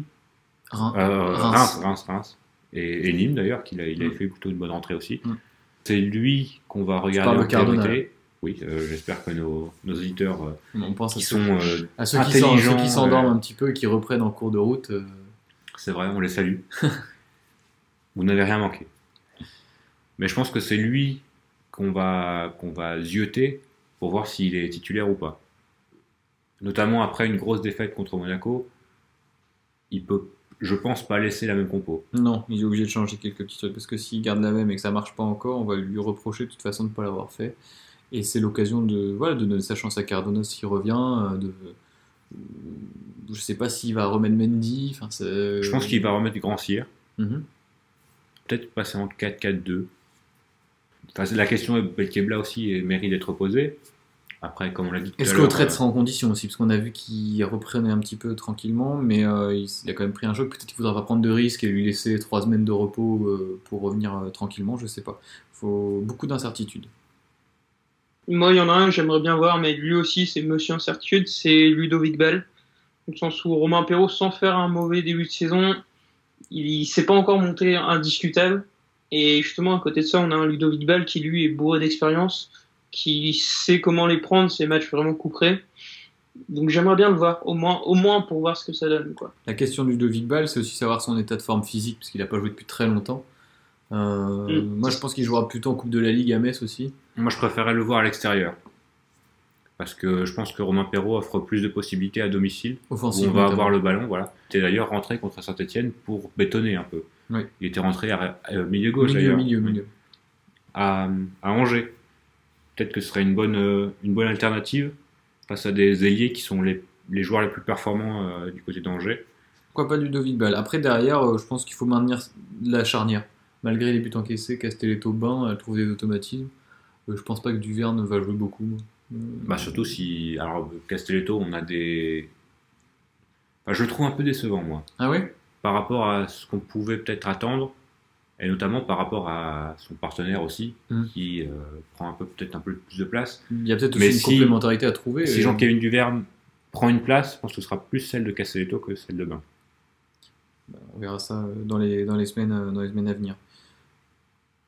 Reims. Et Nîmes d'ailleurs, qu'il il avait fait plutôt une bonne entrée aussi. C'est lui qu'on va regarder en priorité. Oui, j'espère que nos auditeurs on pense qui sont à ceux intelligents, qui s'endorment un petit peu et qui reprennent en cours de route. C'est vrai, on les salue. Vous n'avez rien manqué. Mais je pense que c'est lui qu'on va zioter pour voir s'il est titulaire ou pas. Notamment après une grosse défaite contre Monaco, il peut, je pense, pas laisser la même compo. Non, il est obligé de changer quelques petits trucs parce que s'il garde la même et que ça marche pas encore, on va lui reprocher de toute façon de ne pas l'avoir fait. Et c'est l'occasion de donner sa chance à Cardona s'il revient. Je sais pas s'il va remettre Mendy. Je pense qu'il va remettre Grand Cyr. Mm-hmm. Peut-être passer en 4-4-2. Enfin, la question est Belkebla aussi mérite d'être posée. Après, comme on l'a dit tout à l'heure... Est-ce qu'Autrette sera en condition aussi? Parce qu'on a vu qu'il reprenait un petit peu tranquillement, mais il a quand même pris un choc. Peut-être qu'il ne faudra pas prendre de risques et lui laisser 3 semaines de repos pour revenir tranquillement, je sais pas. Il faut beaucoup d'incertitudes. Moi, il y en a un que j'aimerais bien voir, mais lui aussi, c'est monsieur incertitude, c'est Ludovic Ball. Dans le sens où Romain Perraud, sans faire un mauvais début de saison, il ne s'est pas encore monté indiscutable. Et justement, à côté de ça, on a un Ludovic Ball qui, lui, est bourré d'expérience, qui sait comment les prendre, ces matchs vraiment couperés. Donc j'aimerais bien le voir, au moins pour voir ce que ça donne, quoi. La question de Ludovic Ball, c'est aussi savoir son état de forme physique, parce qu'il n'a pas joué depuis très longtemps. Moi, je pense qu'il jouera plutôt en Coupe de la Ligue à Metz aussi. Moi, je préférais le voir à l'extérieur. Parce que je pense que Romain Perraud offre plus de possibilités à domicile. Offensif, où on va avoir le ballon, voilà. Il était d'ailleurs rentré contre Saint-Etienne pour bétonner un peu. Oui. Il était rentré à milieu gauche d'ailleurs. Milieu. À Angers. Peut-être que ce serait une bonne alternative face à des ailiers qui sont les joueurs les plus performants du côté d'Angers. Pourquoi pas Ludovic Ball? Après, derrière, je pense qu'il faut maintenir la charnière. Malgré les buts encaissés, Castelletto-Bain, elle trouve des automatismes. Je pense pas que Duverne va jouer beaucoup. Surtout si... Alors, Castelletto, on a des... Enfin, je le trouve un peu décevant, moi. Ah oui? Par rapport à ce qu'on pouvait peut-être attendre, et notamment par rapport à son partenaire aussi, qui prend peut-être un peu plus de place. Il y a peut-être aussi une complémentarité à trouver. Si Jean-Kévin Duverne prend une place, je pense que ce sera plus celle de Castelletto que celle de Bain. On verra ça dans les semaines à venir.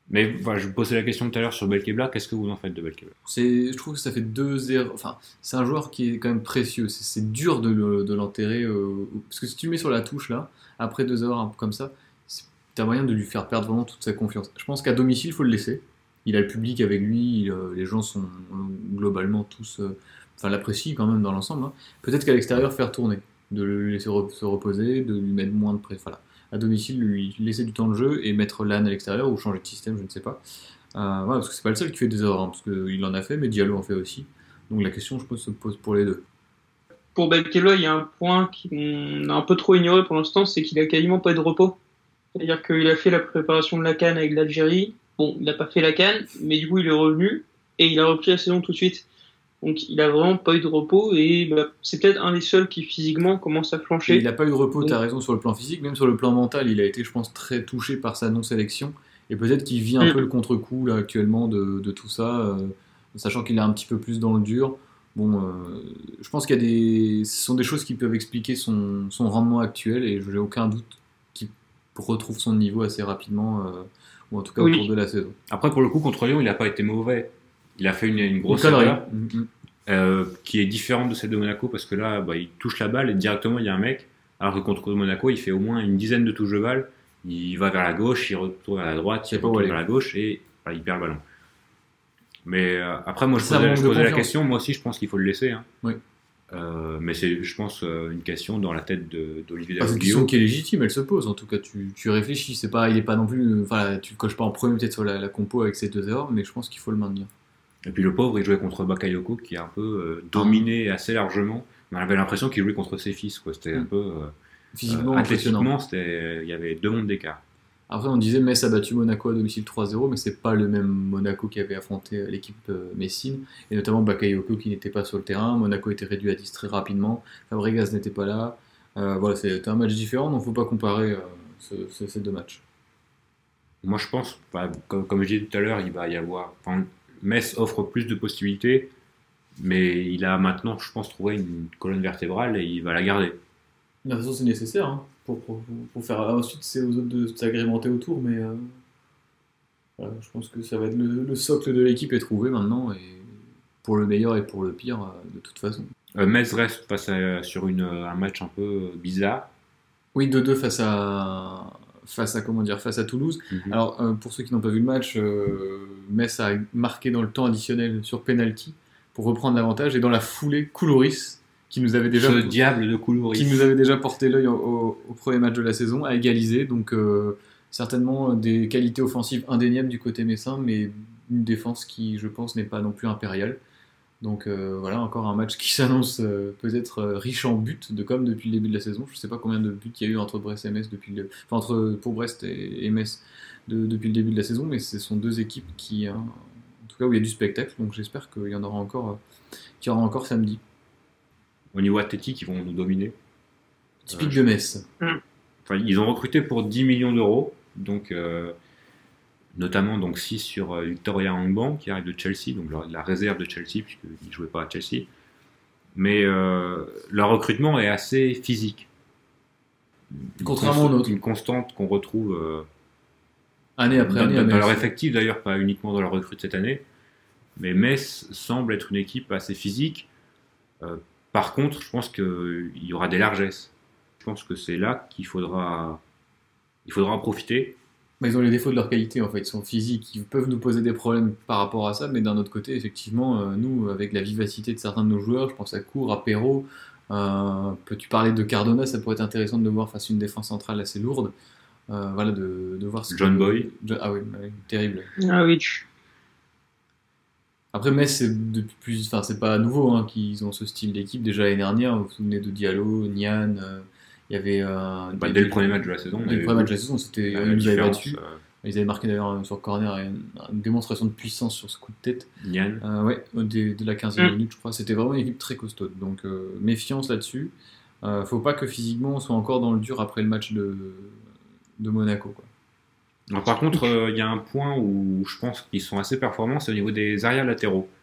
Mais voilà, je vous posais la question tout à l'heure sur Belkebla. Qu'est-ce que vous en faites de Belkebla? Je trouve que ça fait 2 erreurs. Enfin, c'est un joueur qui est quand même précieux. C'est dur de l'enterrer. Parce que si tu le mets sur la touche là, après 2 heures un peu comme ça, t'as moyen de lui faire perdre vraiment toute sa confiance. Je pense qu'à domicile, il faut le laisser. Il a le public avec lui. Les gens sont globalement tous. Enfin, l'apprécient quand même dans l'ensemble, hein. Peut-être qu'à l'extérieur, faire tourner. De le laisser se reposer, de lui mettre moins de pression. Voilà. À domicile, lui laisser du temps de jeu et mettre l'âne à l'extérieur ou changer de système, je ne sais pas. Voilà, parce que c'est pas le seul qui fait des erreurs, hein, parce qu'il en a fait, mais Diallo en fait aussi. Donc la question, je pense, se pose pour les deux. Pour Belkebla, il y a un point qu'on a un peu trop ignoré pour l'instant, c'est qu'il a quasiment pas eu de repos. C'est-à-dire qu'il a fait la préparation de la CAN avec l'Algérie. Bon, il n'a pas fait la CAN, mais du coup, il est revenu et il a repris la saison tout de suite. Donc, il a vraiment pas eu de repos et c'est peut-être un des seuls qui physiquement commence à Et flancher. il n'a pas eu de repos, Donc, t'as raison, sur le plan physique, même sur le plan mental, il a été, je pense, très touché par sa non-sélection. Et peut-être qu'il vit un peu le contre-coup là, actuellement de tout ça, sachant qu'il est un petit peu plus dans le dur. Bon, je pense qu'il y a ce sont des choses qui peuvent expliquer son rendement actuel et je n'ai aucun doute qu'il retrouve son niveau assez rapidement, ou en tout cas au cours oui. de la saison. Après, pour le coup, contre Lyon, il n'a pas été mauvais. Il a fait une grosse Une connerie. erreur qui est différente de celle de Monaco parce que là, il touche la balle et directement il y a un mec. Alors que contre Monaco, il fait au moins une dizaine de touches de balle. Il va vers la gauche, il retourne à la droite, il C'est pas retourne où vers la gauche et il perd le ballon. Mais après, moi, je Ça posais manque de la confiance. question. Moi aussi, je pense qu'il faut le laisser, hein. Oui. Mais c'est, je pense, une question dans la tête d'Olivier C'est une question Dalloglio. qui est légitime, elle se pose. En tout cas, tu réfléchis. C'est pas, il est pas non plus. Enfin, tu le coches pas en premier peut-être sur la compo avec ses 2 erreurs, mais je pense qu'il faut le maintenir. Et puis le pauvre, il jouait contre Bakayoko qui a un peu dominé assez largement. On avait l'impression qu'il jouait contre ses fils, quoi. C'était un peu Physiquement impressionnant. athlétiquement, il y avait 2 mondes d'écart. Après, on disait Metz a battu Monaco à domicile 3-0, mais c'est pas le même Monaco qui avait affronté l'équipe messine, et notamment Bakayoko qui n'était pas sur le terrain. Monaco était réduit à 10 très rapidement. Fabregas n'était pas là. Voilà, c'était un match différent, donc faut pas comparer ces deux matchs. Moi, je pense, comme je disais tout à l'heure, il va y avoir. Enfin, Metz offre plus de possibilités, mais il a maintenant, je pense, trouvé une colonne vertébrale et il va la garder. De toute façon, c'est nécessaire, hein, pour faire. Ensuite, c'est aux autres de s'agrémenter autour, mais voilà, je pense que ça va être le socle de l'équipe est trouvé maintenant, et pour le meilleur et pour le pire, de toute façon. Metz reste sur un match un peu bizarre. Oui, 2-2 face à Toulouse. Mhm. Alors, pour ceux qui n'ont pas vu le match, Metz a marqué dans le temps additionnel sur penalty pour reprendre l'avantage, et dans la foulée, Koulouris, qui nous avait déjà Ce diable de Koulouris. qui nous avait déjà porté l'œil au premier match de la saison, a égalisé. Donc certainement des qualités offensives indéniables du côté messin, mais une défense qui, je pense, n'est pas non plus impériale. Donc voilà, encore un match qui s'annonce peut-être riche en buts, comme depuis le début de la saison. Je ne sais pas combien de buts il y a eu entre Brest et Metz pour Brest et Metz depuis le début de la saison, mais ce sont deux équipes qui, en tout cas, où il y a du spectacle. Donc j'espère qu'il y en aura encore samedi. Au niveau athlétique, ils vont nous dominer. Typique de Metz. Enfin, ils ont recruté pour 10 millions d'euros, donc notamment 6 sur Victoria Angban qui arrive de Chelsea, donc la réserve de Chelsea puisqu'il ne jouait pas à Chelsea. Mais leur recrutement est assez physique. Contrairement aux nôtres. Une constante qu'on retrouve Année après année. dans leur effectif d'ailleurs, pas uniquement dans leur recrue de cette année. Mais Metz semble être une équipe assez physique. Par contre, je pense qu'il y aura des largesses. Je pense que c'est là qu'il faudra en profiter. Ils ont les défauts de leur qualité, en fait. Ils sont physiques, ils peuvent nous poser des problèmes par rapport à ça, mais d'un autre côté, effectivement, nous, avec la vivacité de certains de nos joueurs, je pense à Cour, à Perrault, peux-tu parler de Cardona, ça pourrait être intéressant de le voir face à une défense centrale assez lourde. Voilà, de voir ce John Boy. Ah oui, terrible. Ah oui. Après, Metz, c'est pas nouveau hein, qu'ils ont ce style d'équipe. Déjà l'année dernière, vous vous souvenez de Diallo, Nian, il y avait. Dès le premier match de la saison. Dès le premier match de la saison, ils nous avaient battus. Ils avaient marqué d'ailleurs sur corner une démonstration de puissance sur ce coup de tête. Nian. De la 15e minute, je crois. C'était vraiment une équipe très costaud. Donc, méfiance là-dessus. Faut pas que physiquement on soit encore dans le dur après le match de Monaco, quoi. Alors, par contre, il y a un point où je pense qu'ils sont assez performants, c'est au niveau des arrières latéraux.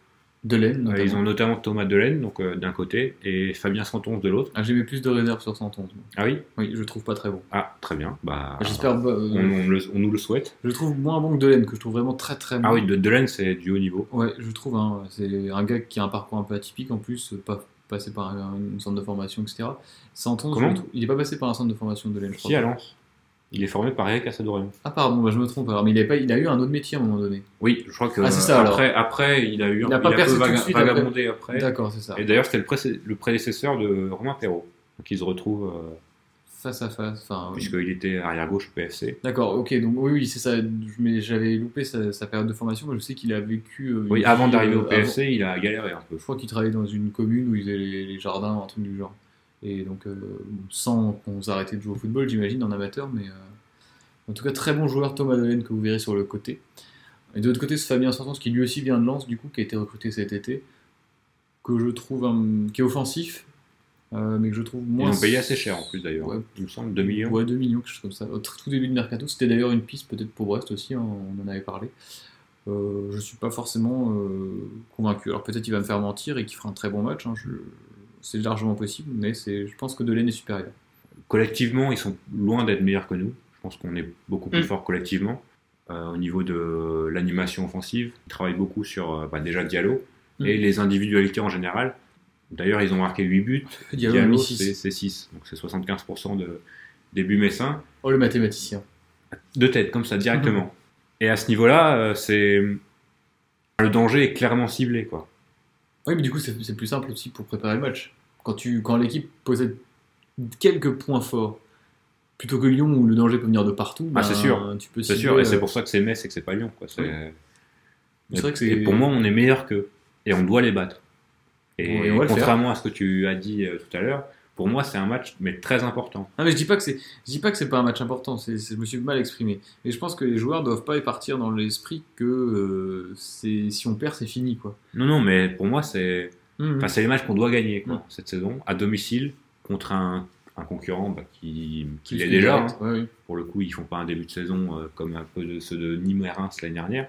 Delaine, notamment. Ils ont notamment Thomas Delaine, donc d'un côté, et Fabien Santonge de l'autre. Ah, j'ai mis plus de réserve sur Santonge. Ah oui? Oui, je le trouve pas très bon. Ah, très bien. Bah, J'espère. on nous le souhaite. Je le trouve moins bon que Delaine, que je trouve vraiment très très bon. Ah oui, Delaine, c'est du haut niveau. Ouais, je trouve. Hein, c'est un gars qui a un parcours un peu atypique en plus, pas passé par une centre de formation, etc. Santonge, Comment il est pas passé par un centre de formation de Delaine, je crois. Si, à Lens. Il est formé par Eric Assadorian. Ah pardon, bah, je me trompe alors, mais il a eu un autre métier à un moment donné. Oui, je crois que Ah, c'est ça, après, il a eu Il a pas un peu percé tout de suite vagabondé après. D'accord, c'est ça. Et d'ailleurs, c'était le prédécesseur de Romain Perrault, qui se retrouve Face à face. Enfin, puisqu'il était arrière-gauche au PFC. D'accord, ok, donc oui, c'est ça. Mais j'avais loupé sa période de formation, mais je sais qu'il a vécu. Oui, avant d'arriver au PFC, il a galéré un peu. Je crois qu'il travaillait dans une commune où il faisait les jardins, un truc du genre. Et donc, sans qu'on s'arrêtait de jouer au football, j'imagine, en amateur, mais en tout cas, très bon joueur Thomas Delaine que vous verrez sur le côté. Et de l'autre côté, c'est Fabien Santos qui lui aussi vient de Lens, du coup, qui a été recruté cet été, que je trouve qui est offensif, mais que je trouve moins. Ils ont payé assez cher en plus d'ailleurs. Ouais. Il me semble 2 millions. Ouais, 2 millions, quelque chose comme ça. Au tout début de Mercato, c'était d'ailleurs une piste peut-être pour Brest aussi, hein, on en avait parlé. Je suis pas forcément convaincu. Alors peut-être il va me faire mentir et qu'il fera un très bon match, hein, c'est largement possible, mais je pense que Delaine est supérieur. Collectivement, ils sont loin d'être meilleurs que nous. Je pense qu'on est beaucoup plus fort collectivement. Au niveau de l'animation offensive, ils travaillent beaucoup sur déjà Diallo et les individualités en général. D'ailleurs, ils ont marqué 8 buts. Diallo, c'est 6. Donc c'est 75% des buts messins. Oh, le mathématicien. De tête, comme ça, directement. Et à ce niveau-là, le danger est clairement ciblé, quoi. Oui, mais du coup, c'est plus simple aussi pour préparer le match. Quand l'équipe possède quelques points forts, plutôt que Lyon où le danger peut venir de partout, c'est sûr. Tu peux c'est sûr, et c'est pour ça que c'est Metz et que c'est pas Lyon, quoi. C'est vrai que et pour moi, on est meilleur qu'eux. Et on doit les battre. Et contrairement à ce que tu as dit tout à l'heure, pour moi, c'est un match mais très important. Non, mais je dis pas que c'est pas un match important. Je me suis mal exprimé. Mais je pense que les joueurs doivent pas y partir dans l'esprit que si on perd, c'est fini, quoi. Non, mais pour moi, c'est les matchs qu'on doit gagner, quoi, cette saison, à domicile contre un concurrent qui l'est déjà. Hein. Ouais, oui. Pour le coup, ils font pas un début de saison comme un peu de ceux de Nîmes et Reims l'année dernière.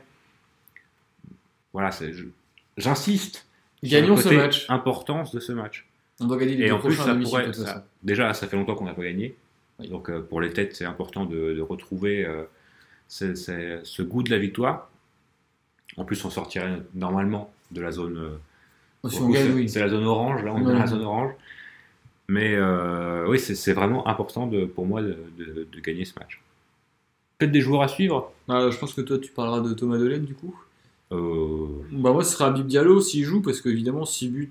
Voilà, j'insiste. Gagnons ce match. Importance de ce match. On doit gagner les deux prochains domiciles. Déjà, ça fait longtemps qu'on n'a pas gagné. Oui. Donc, pour les têtes, c'est important de retrouver ce goût de la victoire. En plus, on sortirait normalement de la zone. C'est la zone orange. Là, on est dans la zone orange. Mais oui, c'est vraiment important pour moi de gagner ce match. Peut-être des joueurs à suivre. Je pense que toi, tu parleras de Thomas Delaine, du coup. Moi, ce sera Habib Diallo s'il joue, parce qu'évidemment, 6 buts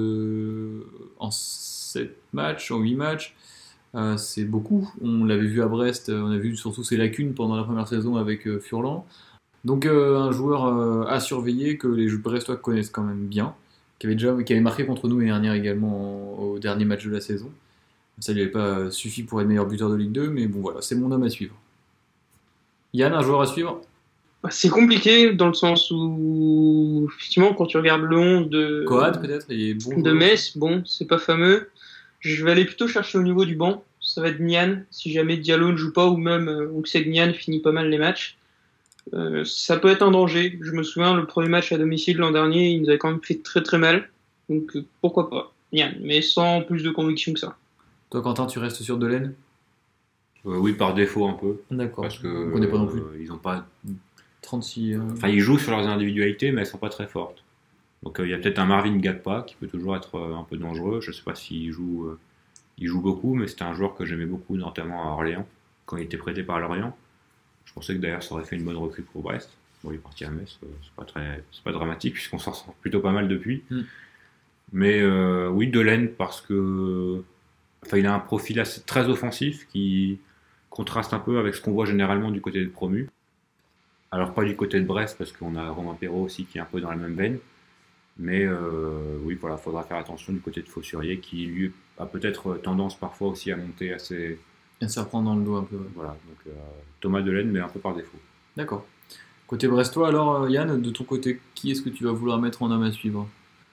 en 7 matchs, en 8 matchs, c'est beaucoup. On l'avait vu à Brest, on a vu surtout ses lacunes pendant la première saison avec Furlan. Donc, un joueur à surveiller que les Brestois connaissent quand même bien, qui avait marqué contre nous l'année dernière également au dernier match de la saison. Ça lui avait pas suffi pour être meilleur buteur de Ligue 2, mais bon, voilà, c'est mon homme à suivre. Yann, un joueur à suivre ? C'est compliqué dans le sens où, effectivement, quand tu regardes le 11 de Coad, peut-être, il est bon de Metz, bon, c'est pas fameux. Je vais aller plutôt chercher au niveau du banc. Ça va être Nian, si jamais Diallo ne joue pas, ou même on sait que Nian finit pas mal les matchs. Ça peut être un danger. Je me souviens, le premier match à domicile l'an dernier, il nous avait quand même fait très très mal. Donc pourquoi pas Nian, mais sans plus de conviction que ça. Toi, Quentin, tu restes sur Delaine ? Oui, par défaut un peu. D'accord. Parce que on connaît pas non plus. Ils ont pas 36. Enfin, ils jouent sur leurs individualités, mais elles sont pas très fortes. Donc il y a peut-être un Marvin Gakpa qui peut toujours être un peu dangereux. Je sais pas s'il joue, il joue beaucoup, mais c'était un joueur que j'aimais beaucoup, notamment à Orléans, quand il était prêté par Lorient. Je pensais que d'ailleurs ça aurait fait une bonne recrue pour Brest. Bon, il est parti à Metz, c'est pas dramatique puisqu'on s'en sort plutôt pas mal depuis. Mais oui, Delaine parce que, il a un profil très offensif qui contraste un peu avec ce qu'on voit généralement du côté des promus. Alors pas du côté de Brest parce qu'on a Romain Perrault aussi qui est un peu dans la même veine. Mais oui, voilà, faudra faire attention du côté de Faussurier qui lui a peut-être tendance parfois aussi à monter assez. À se reprendre dans le dos un peu. Ouais. Voilà, donc Thomas Delaine, mais un peu par défaut. D'accord. Côté brestois, alors Yann, de ton côté, qui est-ce que tu vas vouloir mettre en homme à suivre ?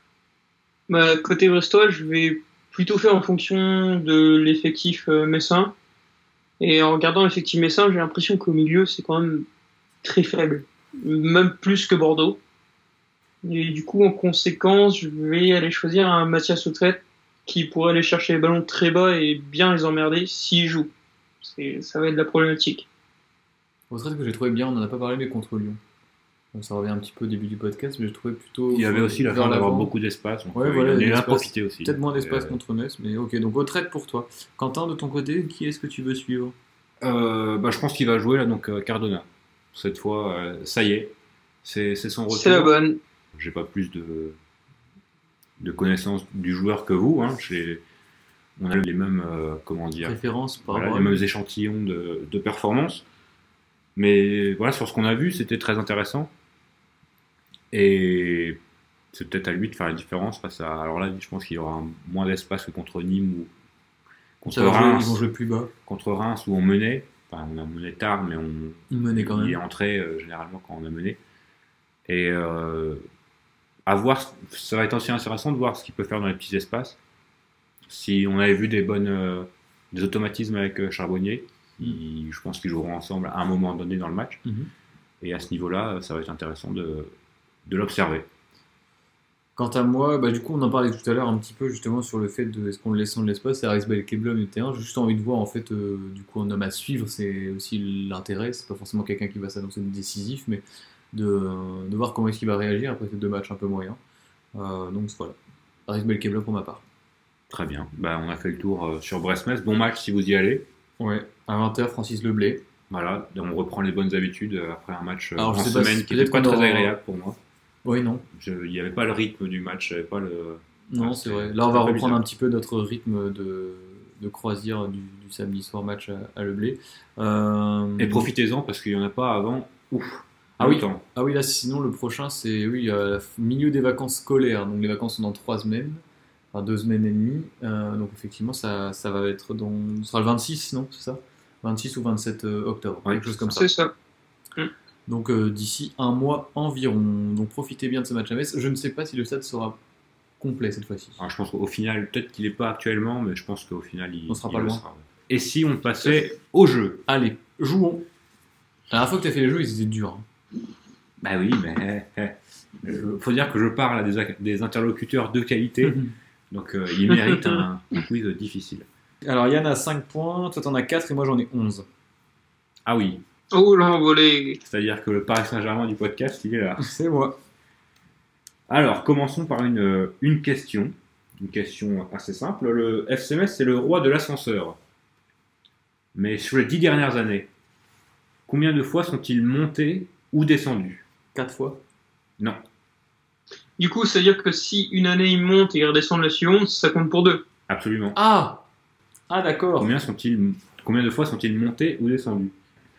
Côté brestois, je vais plutôt faire en fonction de l'effectif messin. Et en regardant l'effectif messin, j'ai l'impression qu'au milieu, c'est quand même très faible. Même plus que Bordeaux. Et du coup, en conséquence, je vais aller choisir un Mathias Autrette qui pourrait aller chercher les ballons très bas et bien les emmerder s'il joue. Ça va être de la problématique. Autrette que j'ai trouvé bien, on n'en a pas parlé, mais contre Lyon. Donc ça revient un petit peu au début du podcast, mais j'ai trouvé plutôt. Il y avait aussi la vers chance d'avoir l'avant. beaucoup d'espace. Donc Ouais, voilà, il en a l'espace. profité aussi. Peut-être moins d'espace contre Metz, mais ok. Donc Autrette pour toi. Quentin, de ton côté, qui est-ce que tu veux suivre? Je pense qu'il va jouer là, donc Cardona. Cette fois, ça y est, c'est son retour. C'est la bonne. J'ai pas plus de connaissances du joueur que vous. Hein. On a les mêmes, Préférence par voilà, rapport les à mêmes lui. échantillons de performance. Mais voilà, sur ce qu'on a vu, c'était très intéressant. Et c'est peut-être à lui de faire la différence face à. Alors là, je pense qu'il y aura moins d'espace que contre Nîmes ou contre Ça va jouer- Reims. ils vont jouer plus bas. Contre Reims où on menait. Enfin, on a mené tard, mais Ils menaient quand il est même. entré généralement quand on a mené. Et à voir, ça va être aussi intéressant de voir ce qu'il peut faire dans les petits espaces. Si on avait vu des automatismes avec Charbonnier, je pense qu'ils joueront ensemble à un moment donné dans le match. Mhm. Et à ce niveau-là, ça va être intéressant de l'observer. Quant à moi, du coup, on en parlait tout à l'heure un petit peu justement sur le fait de est-ce qu'on le laisse de l'espace, c'est Aris Belkebla au milieu de terrain. J'ai juste envie de voir en fait, du coup, un homme à suivre, c'est aussi l'intérêt. C'est pas forcément quelqu'un qui va s'annoncer décisif, mais de voir comment est-ce qu'il va réagir après ces deux matchs un peu moyens. Donc voilà, Aris Belkebla pour ma part. Très bien. On a fait le tour sur Brest-Metz. Bon match si vous y allez. Ouais, à 20h, Francis Leblay. Voilà, on reprend les bonnes habitudes après un match Alors, en je sais pas semaine si- qui n'était peut-être pas qu'on très aura- agréable pour moi. Oui, non. Il n'y avait pas le rythme du match, il n'y avait pas le. Non, Ah, c'est c'est- vrai. c'est Là, on va un peu reprendre bizarre. un petit peu notre rythme de croisière du samedi soir match à Leblay. Et profitez-en parce qu'il n'y en a pas avant. Ouf. Ah oui. longtemps. Ah oui, là, sinon, le prochain, c'est milieu des vacances scolaires. Donc, les vacances sont dans 3 semaines, enfin 2 semaines et demie. Donc, effectivement, ça va être ce sera le 26, non? C'est ça? 26 ou 27 octobre, Ouais, quelque chose comme ça. C'est ça. Donc, d'ici un mois environ. Donc, profitez bien de ce match à Metz. Je ne sais pas si le stade sera complet cette fois-ci. Alors, je pense qu'au final, peut-être qu'il n'est pas actuellement, mais je pense qu'au final, il On sera il pas le loin. sera. Et si on passait au jeu? Allez, jouons. La dernière fois que tu as fait les jeux, ils étaient durs. Hein. Bah oui, mais faut dire que je parle à des interlocuteurs de qualité, donc ils méritent un quiz difficile. Alors Yann a 5 points, toi t'en as 4 et moi j'en ai 11. Ah oui, Oh, l'envolée. c'est-à-dire que le Paris Saint-Germain du podcast, il est là. C'est moi. Alors, commençons par une question assez simple. Le FC Metz, c'est le roi de l'ascenseur. Mais sur les 10 dernières années, combien de fois sont-ils montés ou descendus? 4 fois. Non, Du coup, c'est-à-dire que si une année il monte et il redescend la suivante, ça compte pour 2. absolument. Ah d'accord. Combien de fois sont-ils montés ou descendus?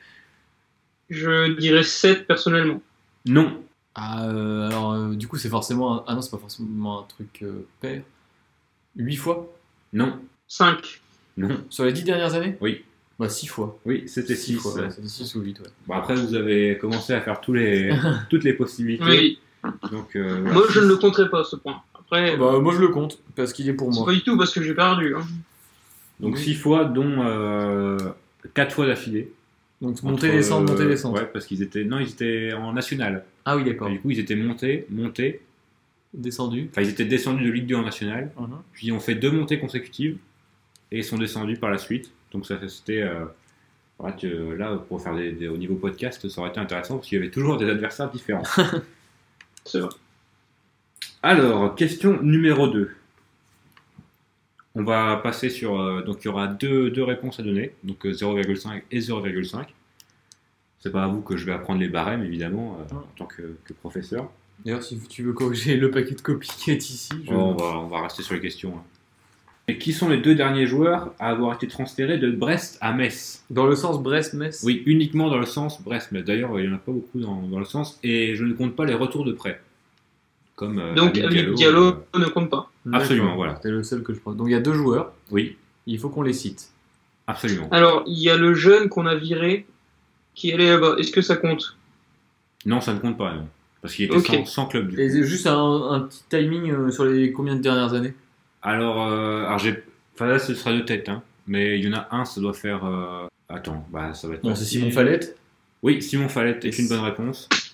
Je dirais 7 personnellement. Non, Alors du coup c'est forcément... Ah non, c'est pas forcément un truc pair. 8 fois. non, 5. non. Sur les 10 dernières années? Oui. 6 fois. Oui, c'était 6. fois. Ouais, c'était 6 ou 8, ouais. Bon, après, vous avez commencé à faire toutes les possibilités. Oui. Donc, voilà. Moi, je ne le compterai pas, ce point. Après, Moi je le compte, parce qu'il est pour c'est moi. pas du tout parce que j'ai perdu. Hein. Donc 6 fois, dont 4 fois d'affilée. Donc monter, descendre, monter, descendre. Ouais, parce qu'ils étaient en national. Ah oui, d'accord. Et du coup, ils étaient montés. Descendu. Enfin, ils étaient descendus de Ligue 2 en national. Puis ils ont fait 2 montées consécutives. Et ils sont descendus par la suite. Donc ça, c'était... là, pour faire au niveau podcast, ça aurait été intéressant parce qu'il y avait toujours des adversaires différents. C'est vrai. Alors, question numéro 2. On va passer sur... donc, il y aura deux réponses à donner. Donc, 0,5 et 0,5. C'est pas à vous que je vais apprendre les barèmes, évidemment, en tant que professeur. D'ailleurs, si tu veux corriger le paquet de copies qui est ici, On va rester sur les questions. Hein. Et qui sont les 2 derniers joueurs à avoir été transférés de Brest à Metz? Dans le sens Brest-Metz? Oui, uniquement dans le sens Brest-Metz. D'ailleurs, il n'y en a pas beaucoup dans le sens. Et je ne compte pas les retours de prêt. Comme Donc, Hamid Diallo ne compte pas. Absolument, D'accord. voilà. C'était le seul que je pense. Donc il y a 2 joueurs, Oui, il faut qu'on les cite. absolument. Alors, il y a le jeune qu'on a viré qui allait là-bas. Est-ce que ça compte? Non, ça ne compte pas, non. Parce qu'il était Ok. sans club, du coup. Et c'est juste un petit timing sur les combien de dernières années? Alors enfin là, ce sera de tête, hein. Mais il y en a un, ça doit faire... Attends, ça va être... Bon, c'est facile. Simon Fallette. Oui, Simon Fallette est une bonne réponse.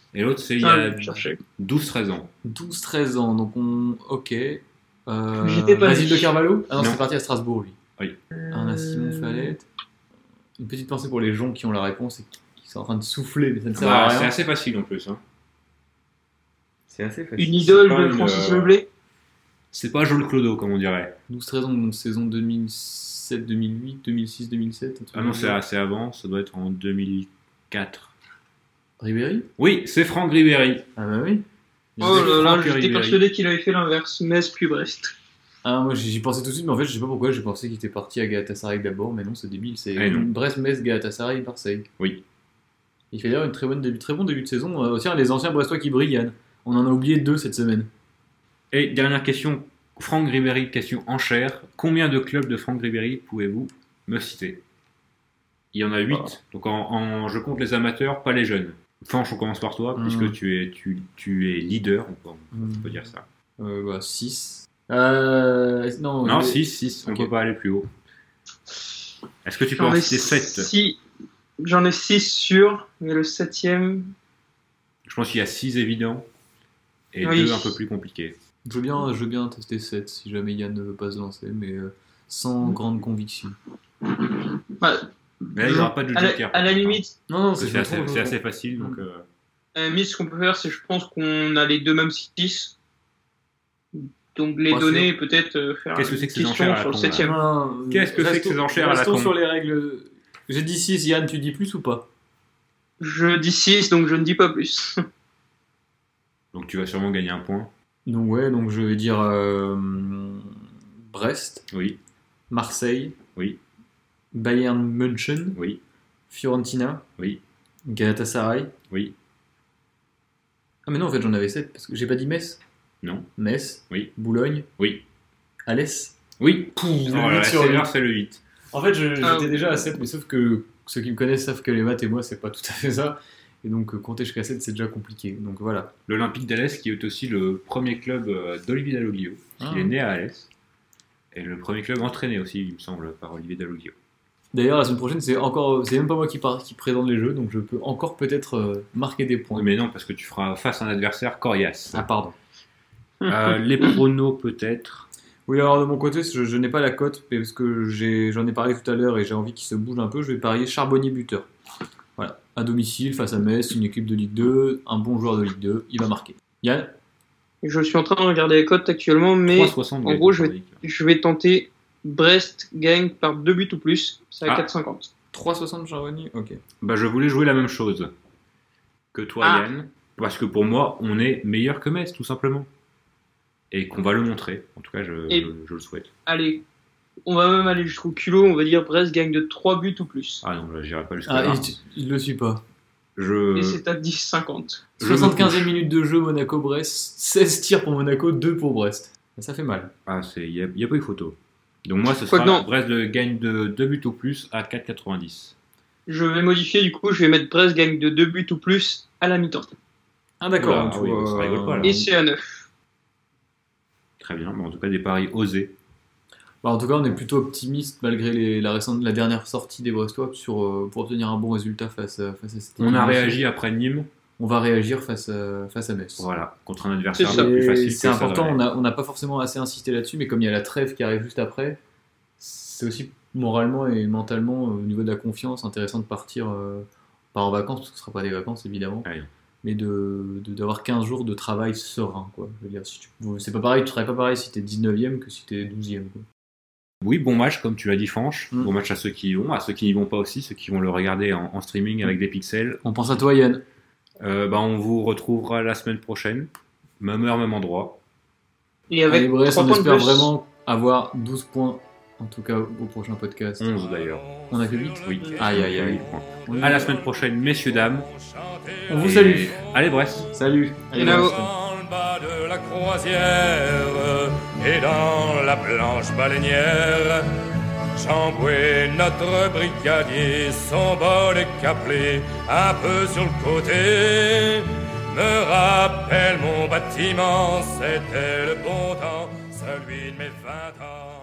Et l'autre, c'est il y Ah, a je cherchais. 12-13 ans. 12-13 ans, donc on. Ok. J'étais pas Basile né. de Carvalho. Ah non, Non. c'est parti à Strasbourg, lui. Oui. Un à Simon Fallet. Une petite pensée pour les gens qui ont la réponse et qui sont en train de souffler, mais ça ne sert à Bah, rien. c'est assez facile en plus. Hein. C'est assez facile. Une idole pas de une, Francis Leblé. C'est pas Joel Clodo, comme on dirait. 12-13 ans, donc saison 2007, 2008, 2006, 2007. Ah non, c'est assez avant, ça doit être en 2004. Ribéry. Oui, c'est Franck Ribéry. Ah bah oui. Oh là là, Franck j'étais Ribéry. persuadé qu'il avait fait l'inverse. Metz puis Brest. Ah, moi j'y pensais tout de suite, mais en fait je sais pas pourquoi, j'ai pensé qu'il était parti à Galatasaray d'abord, mais non, c'est débile, c'est Ah non. Brest, Metz, Galatasaray, Marseille. Oui. Il fait d'ailleurs une très bon début de saison. Tiens, les anciens Brestois qui brillent, Yann. On en a oublié 2 cette semaine. Et dernière question, Franck Ribéry, question enchère. Combien de clubs de Franck Ribéry pouvez-vous me citer? Il y en a 8, donc je compte les amateurs, pas les jeunes. Fanch, on commence par toi, puisque tu es leader, on peut dire ça. 6. Non, 6, on Ok. peut pas aller plus haut. Est-ce que tu peux J'en en ai citer 7? six- J'en ai 6 sûrs, mais le 7ème. Je pense qu'il y a 6 évidents, et Oui. 2 un peu plus compliqués. Je veux bien tester 7 si jamais Yann ne veut pas se lancer, mais sans grande conviction. Bah, Mais là, il n'y aura pas de à la, joker. à la limite, Non, C'est je me assez, trompe, c'est assez facile, donc... à la limite, ce qu'on peut faire, c'est je pense qu'on a les deux mêmes 6. Donc les Pas donner et peut-être faire Qu'est-ce que une c'est que ces question enchères à la sur le con, là 7ème. Non, Qu'est-ce que c'est que ces enchères à la restons con sur les règles. J'ai dit 6, Yann, tu dis plus ou pas? Je dis 6, donc je ne dis pas plus. Donc tu vas sûrement gagner un point. Donc ouais, donc je vais dire Brest, Oui, Marseille, oui, Bayern München, oui, Fiorentina, oui, Galatasaray. oui, Ah mais non, en fait j'en avais 7, parce que j'ai pas dit Metz. non, Metz, Oui. Boulogne, oui, Alès. oui. Pouf, Oh là là, sur c'est huit. l'heure, c'est le 8. En fait, Ah, j'étais déjà à 7, mais sauf que ceux qui me connaissent savent que les maths et moi, c'est pas tout à fait ça. Et donc, compter jusqu'à 7, c'est déjà compliqué. Donc voilà. L'Olympique d'Alès, qui est aussi le premier club d'Olivier Dalloglio. Ah. Il est né à Alès. Et le premier club entraîné aussi, il me semble, par Olivier Dalloglio. D'ailleurs, la semaine prochaine, c'est même pas moi qui présente les jeux, donc je peux encore peut-être marquer des points. Mais non, parce que tu feras face à un adversaire coriace. Ah, pardon. Les pronos, peut-être. Oui, alors de mon côté, je n'ai pas la cote, mais parce que j'en ai parlé tout à l'heure et j'ai envie qu'il se bouge un peu, je vais parier Charbonnier buteur. Voilà. À domicile, face à Metz, une équipe de Ligue 2, un bon joueur de Ligue 2, il va marquer. Yann? je suis en train de regarder les cotes actuellement, mais 3,60. en gros, je vais tenter Brest gagne par 2 buts ou plus. C'est à Ah. 4,50. 3,60 Charbonnier? Ok. Bah, je voulais jouer la même chose que toi, Ah. Yann. Parce que pour moi, on est meilleur que Metz, tout simplement. Et qu'on va le montrer. En tout cas, je le souhaite. Allez, on va même aller jusqu'au culot, on va dire Brest gagne de 3 buts ou plus. Ah non, là, j'irai pas jusqu'à Ah, là. il le suit pas. Je... Et c'est à 10,50. Je me 75e couche. minute de jeu, Monaco-Brest, 16 tirs pour Monaco, 2 pour Brest. Ça fait mal. Ah, il n'y a pas eu photo. Donc moi, ce Quoi sera que non. Brest gagne de 2 buts ou plus à 4,90. Je vais modifier, du coup, je vais mettre Brest gagne de 2 buts ou plus à la mi-temps. Ah d'accord, Oula, oui, ça rigole pas, là. Et c'est à 9. Très bien, mais en tout cas, des paris osés. Bah, en tout cas, on est plutôt optimiste malgré la dernière sortie des Brestois pour obtenir un bon résultat face à cette On a équipe. réagi après Nîmes, On va réagir face à Metz. voilà, contre un adversaire C'est ça. un peu plus Et facile. c'est que important, Saint-Denis. on n'a pas forcément assez insisté là-dessus, mais comme il y a la trêve qui arrive juste après, c'est aussi moralement et mentalement, au niveau de la confiance, intéressant de partir, pas en vacances, parce que ce ne sera pas des vacances évidemment, Ouais. mais d'avoir 15 jours de travail serein. Quoi. Je veux dire, c'est pas pareil, tu ne travailles pas pareil si tu es 19e que si tu es 12e. Quoi. Oui, bon match, comme tu l'as dit, Fanch. Mm. Bon match à ceux qui y vont, à ceux qui n'y vont pas aussi, ceux qui vont le regarder en streaming avec des pixels. On pense à toi Yann. On vous retrouvera la semaine prochaine, même heure, même endroit. Et avec Allez Brest, 3 on points de espère plus. vraiment avoir 12 points, en tout cas au prochain podcast. 11 d'ailleurs. On a que 8 Oui. Aïe aïe aïe. 8 points. À la semaine prochaine, messieurs, dames. On vous Et salue. Allez, Brest. Salut. Allez, Ciao. Brest. Dans le bas de la croisière et dans la planche baleinière, Chamboué, notre brigadier, son bol est caplé un peu sur le côté, me rappelle mon bâtiment, c'était le bon temps, celui de mes 20 ans.